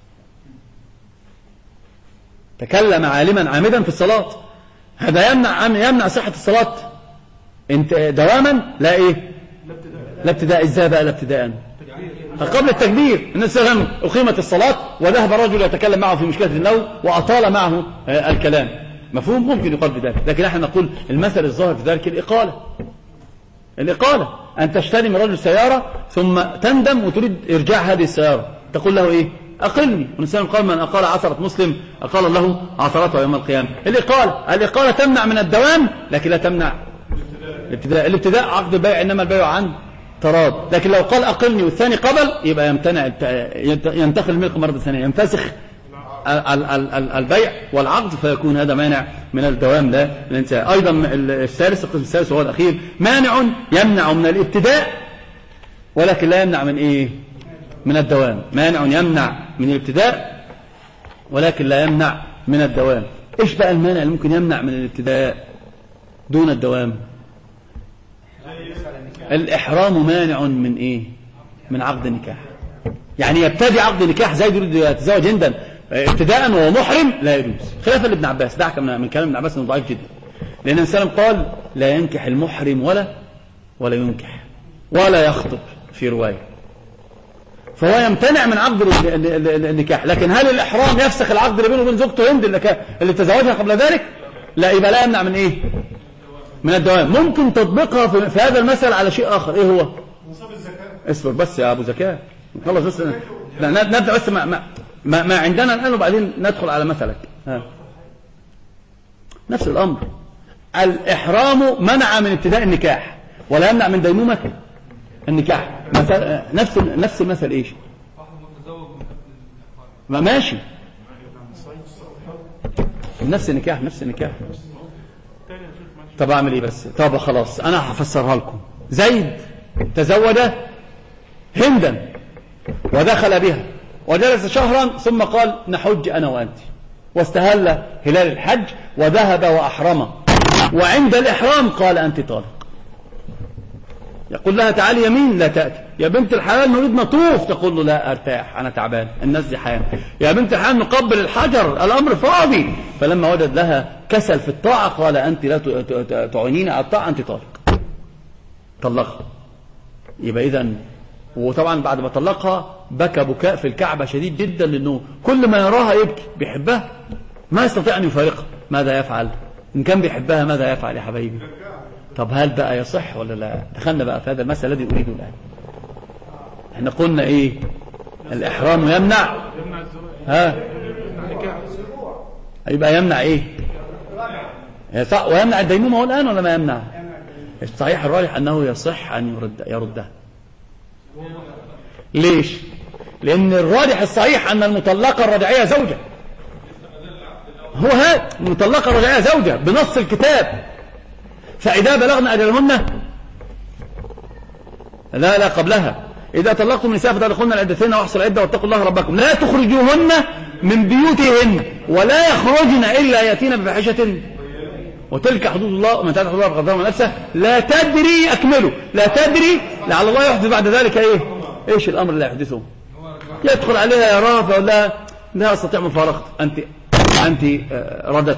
تكلم عالما عامدا في الصلاة، هذا يمنع صحة الصلاة انت دواما، لا ايه؟ لا ابتداء. ازاي بقى لا ابتداء؟ قبل التكبير النبي صلى الله عليه وسلم أقيمت الصلاة وذهب رجل يتكلم معه في مشكلة النوم وأطال معه الكلام، مفهوم؟ ممكن يقال بذلك، لكن احنا نقول المثل الظاهر في ذلك الإقالة، أن تشتري من رجل سيارة ثم تندم وتريد إرجاع هذه السيارة، تقول له إيه؟ أقلني. والإنسان قال من أقال عثرة مسلم أقال الله عثرته يوم القيامة. الإقالة تمنع من الدوام لكن لا تمنع الابتداء عقد البيع، إنما البيع عن تراض. لكن لو قال أقلني والثاني قبل يبقى ينتقل الملك مرة ثانية، ينفسخ البيع والعقد، فيكون هذا مانع من الدوام لا الانتهاء. أيضا الثالث، القسم الثالث وهو الأخير، مانع يمنع من الابتداء ولكن لا يمنع من إيه؟ من الدوام. مانع يمنع من الابتداء ولكن لا يمنع من الدوام. إيش بقى المانع اللي ممكن يمنع من الابتداء دون الدوام؟ الإحرام مانع من إيه؟ من عقد النكاح. يعني يبتدي عقد النكاح زي يريد يتزوج هندا ابتداء وهو محرم، لا يجوز، خلافا لابن عباس. دعك من كلام ابن عباس انه ضعيف جدا، لأن النبي صلى الله عليه وسلم قال لا ينكح المحرم ولا ينكح ولا يخطب في رواية، فهو يمتنع من عقد النكاح. لكن هل الإحرام يفسخ العقد اللي بينه وبين زوجته هند اللي تزوجها قبل ذلك؟ لا، يبقى لا يمنع من إيه؟ من الدوام. ممكن تطبيقها في هذا المثل على شيء آخر. إيه هو؟ اصبر بس يا أبو زكاة، خلص بس، نبدأ بس ما عندنا الآن وبعدين ندخل على مثلك. نفس الأمر، الإحرام منع من ابتداء النكاح ولا يمنع من ديمومة النكاح. نفس المثل إيش؟ ما ماشي، نفس النكاح. طب أعمل إيه بس؟ طب خلاص أنا هفسرها لكم. زيد تزوج هندا ودخل بها وجلس شهرا ثم قال نحج أنا وأنت، واستهل هلال الحج وذهب وأحرم، وعند الإحرام قال أنت طالق. يقول لها تعالي يمين، لا تأتي. يا بنت الحلال نريد نطوف، تقول له لا أرتاح أنا تعبان، الناس دي حيان. يا بنت الحلال نقبل الحجر، الأمر فاضي. فلما وجد لها كسل في الطاعة قال أنت لا تعينين على الطاعة، أنت طالق، طلقها. يبقى إذن، وطبعا بعد ما طلقها بكى بكاء في الكعبة شديد جدا، لأنه كل ما يراها يبكي، بيحبها ما يستطيع أن يفارقها. ماذا يفعل؟ إن كان بيحبها ماذا يفعل يا حبايبي؟ طب هل بقى يصح ولا لا؟ دخلنا بقى في هذا المسألة الذي أريده الآن. احنا قلنا إيه؟ الإحرام يمنع ها يبقى يمنع إيه ويمنع الديمومة هو الآن ولا ما يمنع؟ الصحيح الراجح أنه يصح أن يردها. ليش؟ لأن الراجح الصحيح أن المطلقة الرجعية زوجة. هو هذا المطلقة الرجعية زوجة بنص الكتاب. فإذا بلغن أجلهن لا قبلها إذا طلقتم النساء فطلقوهن لعدتهن واحصوا العدة واتقوا الله ربكم لا تخرجوهن من بيوتهن ولا يخرجن إلا يأتين بفاحشة وتلك حدود الله ومن تعالى حدود الله فقد ظلم نفسه لا تدري أكمله لا تدري لعل الله يحدث بعد ذلك إيش الأمر اللي يحدثه يدخل عليها يراها فيقول لها لا أستطيع مفارقتك أنت ردت.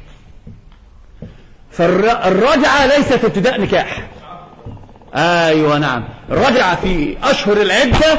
فالرجعة ليست ابتداء نكاح. أيوة نعم الرجعة في أشهر العدة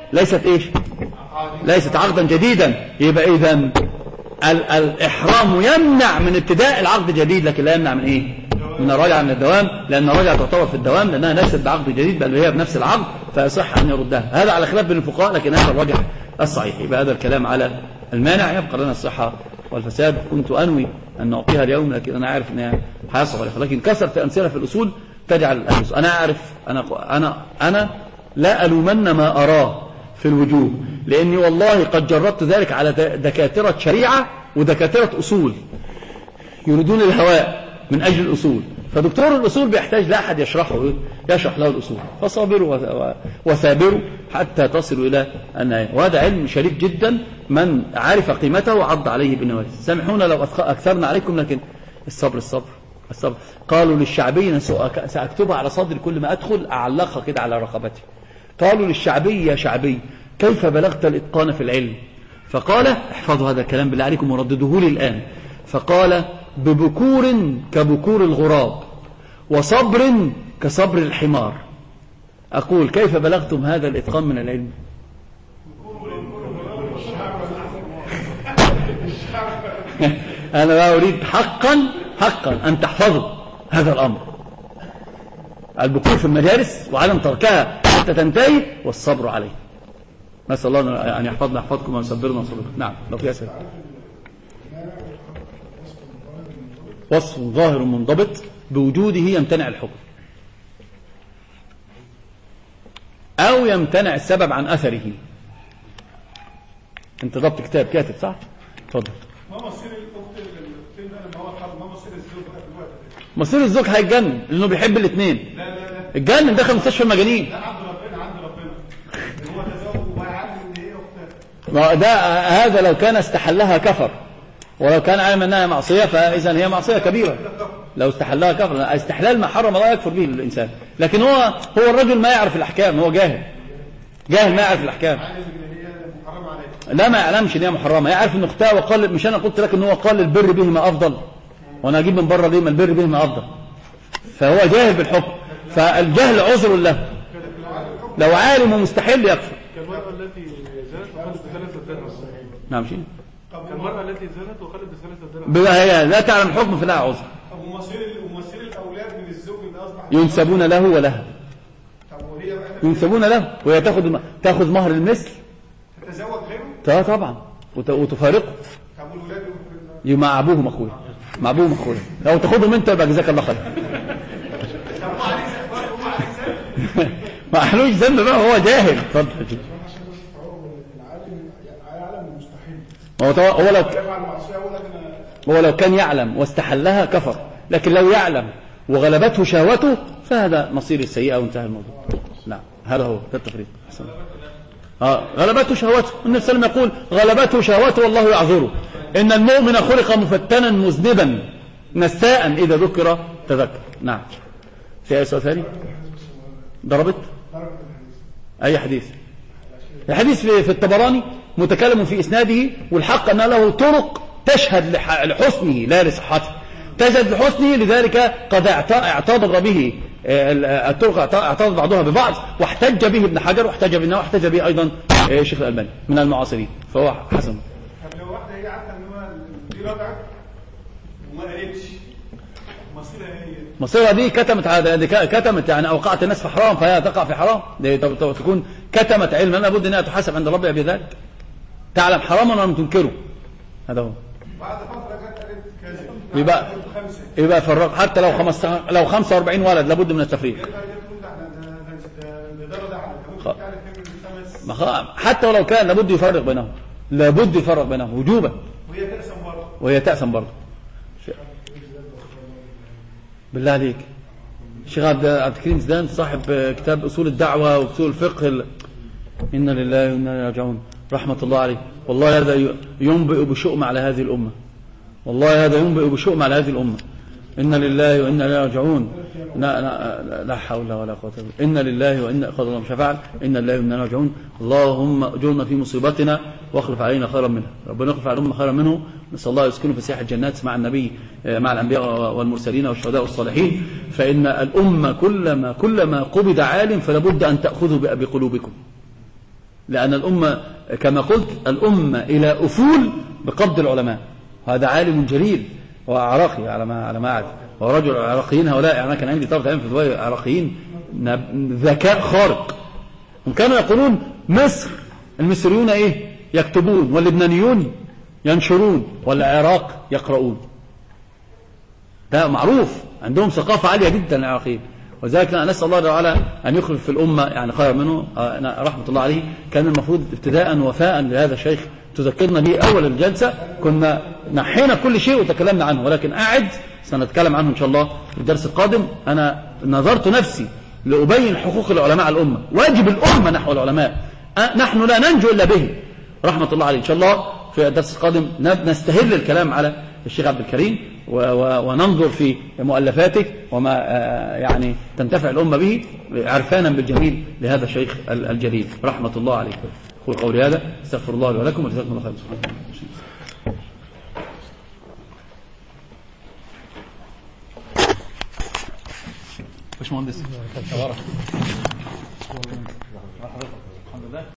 ليست عقدا جديدا. يبقى إذن الإحرام يمنع من ابتداء العقد الجديد لكن لا يمنع من من الرجعة من الدوام لأن الرجعة تعتبر في الدوام لأنها ليست بعقد جديد بل هي بنفس العقد فيصح أن يردها. هذا على خلاف بين الفقهاء لكن هذا الرجع الصحيح. يبقى هذا الكلام على المانع يبقى لنا الصحة والفساد. كنت أنوي أن نعطيها اليوم لكن أنا عارف أنها هيصعب عليها لكن كثرة أمثلة في الأصول تجعل أنا أعرف أنا لا ألومن ما أراه في الوجوه لأني والله قد جربت ذلك على دكاترة شريعة ودكاترة أصول يريدون الهواء من أجل الأصول. فدكتور الأصول بيحتاج لا أحد يشرح له الأصول فصابروا وثابروا حتى تصلوا إلى النهاية. وهذا علم شريف جدا من عرف قيمته وعض عليه بالنواجذ. سامحونا لو أكثرنا عليكم لكن الصبر. قالوا للشعبي سأكتبها على صدر كل ما أدخل أعلقها كده على رقبتي. قالوا للشعبي يا شعبي كيف بلغت الإتقان في العلم؟ فقال احفظوا هذا الكلام بالله عليكم ورددوه لي الآن. فقال ببكور كبكور الغراب وصبر كصبر الحمار. أقول كيف بلغتم هذا الإتقان من العلم؟ أنا لا أريد حقا أن تحفظوا هذا الأمر. البكور في المجالس وعدم تركها حتى تنتهي والصبر عليه. نسأل الله أن يحفظنا يحفظكم ويصبرنا وصبركم. نعم لو في أسئلة. وصف ظاهر منضبط بوجوده يمتنع الحكم أو يمتنع السبب عن أثره. أنت ضبط كتاب كاتب صح؟ تفضل. ما مصير الأخت لما هو حرب ما مصير الزوج بقى في الوقت ده؟ مصير الزوج هيتجنن لأنه بيحب الاثنين. لا اتجنن دخل مستشفى المجانين. لا عند ربنا هو تزوج وهيعلم ان هي اختها. ما ده هذا لو كان استحلها كفر ولو كان عالم انها معصيه فاذا هي معصيه كبيره. لو استحلها كفر استحلال ما حرم الله يكفر به الانسان. لكن هو الرجل ما يعرف الاحكام هو جاهل ما يعرف الاحكام. لا ما يعلمش ان هي محرمه يعرف ان اختها وقال مش انا قلت لك ان هو قال البر بهما افضل وانا اجيب من بره ليه ما البر بهما افضل. فهو جاهل بالحكم فالجهل عذر له. لو عالم ومستحيل يكفر. كالمرأة التي زنت وخلت بثلاثة درهم. نعم شيء. كالمرأة التي زنت وخلت بثلاثة درهم. بقى هي لا تعلم الحكم فلا عذر. طب ومصير الاولاد من الزوج اللي اصبح ينسبون له ولها. طب وهي بقى ينسبون له وهي تاخذ مهر المثل. تتزوج غيره؟ طبعا وتفارقه. طب والولاد مع ابوهم اخويا لو تاخذهم انت يبقى جزاك الله خير. ما قالوش ذنب بقى هو جاهل. اتفضل هو لو كان يعلم واستحلها كفر لكن لو يعلم وغلبته شهوته فهذا مصير السيئة وانتهى الموضوع. نعم هذا هو التفريق. غلبته شهوته النبي صلى الله عليه وسلم يقول غلبته شهوته والله يعذره إن المؤمن خلق مفتنا مذنبا نساء إذا ذكر تذكر. نعم في أي سؤال ثاني؟ ضربت أي حديث؟ الحديث في الطبراني متكلم في إسناده والحق أن له طرق تشهد لحسنه لا لصحته. تشهد لحسنه لذلك قد اعتضد به الطرق اعتضد بعضها ببعض واحتج به ابن حجر واحتج به واحتج به أيضا الشيخ الألباني من المعاصرين فهو حسن. طب لو واحدة هي عارفة ان هو دي رجعت وما قالتش مصيرها مصيرها دي كتمت يعني أوقعت الناس في حرام، فهي تقع في حرام. دي تكون كتمت علما لابد أنها تحاسب عند ربها بذلك. تعلم حراما ولم تنكره، هذا هو. بعد فترة جت قالت كذا يبقى فرق، حتى لو 45 ولد لابد من التفريق. حتى ولو كان لابد يفرق بينهم، لابد يفرق بينهم وجوبا. وهي تأسم برضه. بالله عليك الشيخ عبد الكريم زيدان صاحب كتاب أصول الدعوة وأصول الفقه إنا لله وإنا إليه راجعون رحمة الله عليه. والله هذا ينبئ بشؤم على هذه الأمة، والله هذا ينبئ بشؤم على هذه الأمة. إنا لله وإنا إليه راجعون. لا حول ولا قوة إلا بالله. إنا لله وإنا قال الله مش فعل إنا لله وإنا إليه راجعون. اللهم أجرنا في مصيبتنا واخلف علينا خيرا منها. ربنا يخلف على الأمة خيرا منه. نسأل الله يسكنه في سياح الجنات مع النبي مع الأنبياء والمرسلين والشهداء والصالحين. فإن الأمة كلما قبض عالم فلا بد أن تأخذوا بقلوبكم، لأن الأمة كما قلت الأمة إلى أفول بقبض العلماء. هذا عالم جليل وعراقي على ما أعرف، ورجل عراقيين هؤلاء يعني كان عندي طرف في دبي عراقيين ذكاء خارق. هم كانوا يقولون مصر المصريون إيه يكتبون واللبنانيون ينشرون والعراق يقرؤون. ده معروف عندهم ثقافة عالية جدا العراقيين. وذلك نسأل الله تعالى أن يخلف في الأمة يعني خير منه رحمة الله عليه. كان المفروض ابتداء وفاء لهذا الشيخ تذكرنا به أول الجلسة، كنا نحينا كل شيء وتكلمنا عنه، ولكن أعد سنتكلم عنه إن شاء الله في الدرس القادم. أنا نظرت نفسي لأبين حقوق العلماء على الأمة، واجب الأمة نحو العلماء، نحن لا ننجو إلا به رحمة الله عليه. إن شاء الله في الدرس القادم نستهل الكلام على الشيخ عبد الكريم وننظر في مؤلفاته وما يعني تنتفع الأمة به عرفانا بالجميل لهذا الشيخ الجليل رحمة الله عليه. أقول قولي هذا، استغفر الله لي ولكم وجزاكم الله خيرا. باشمهندس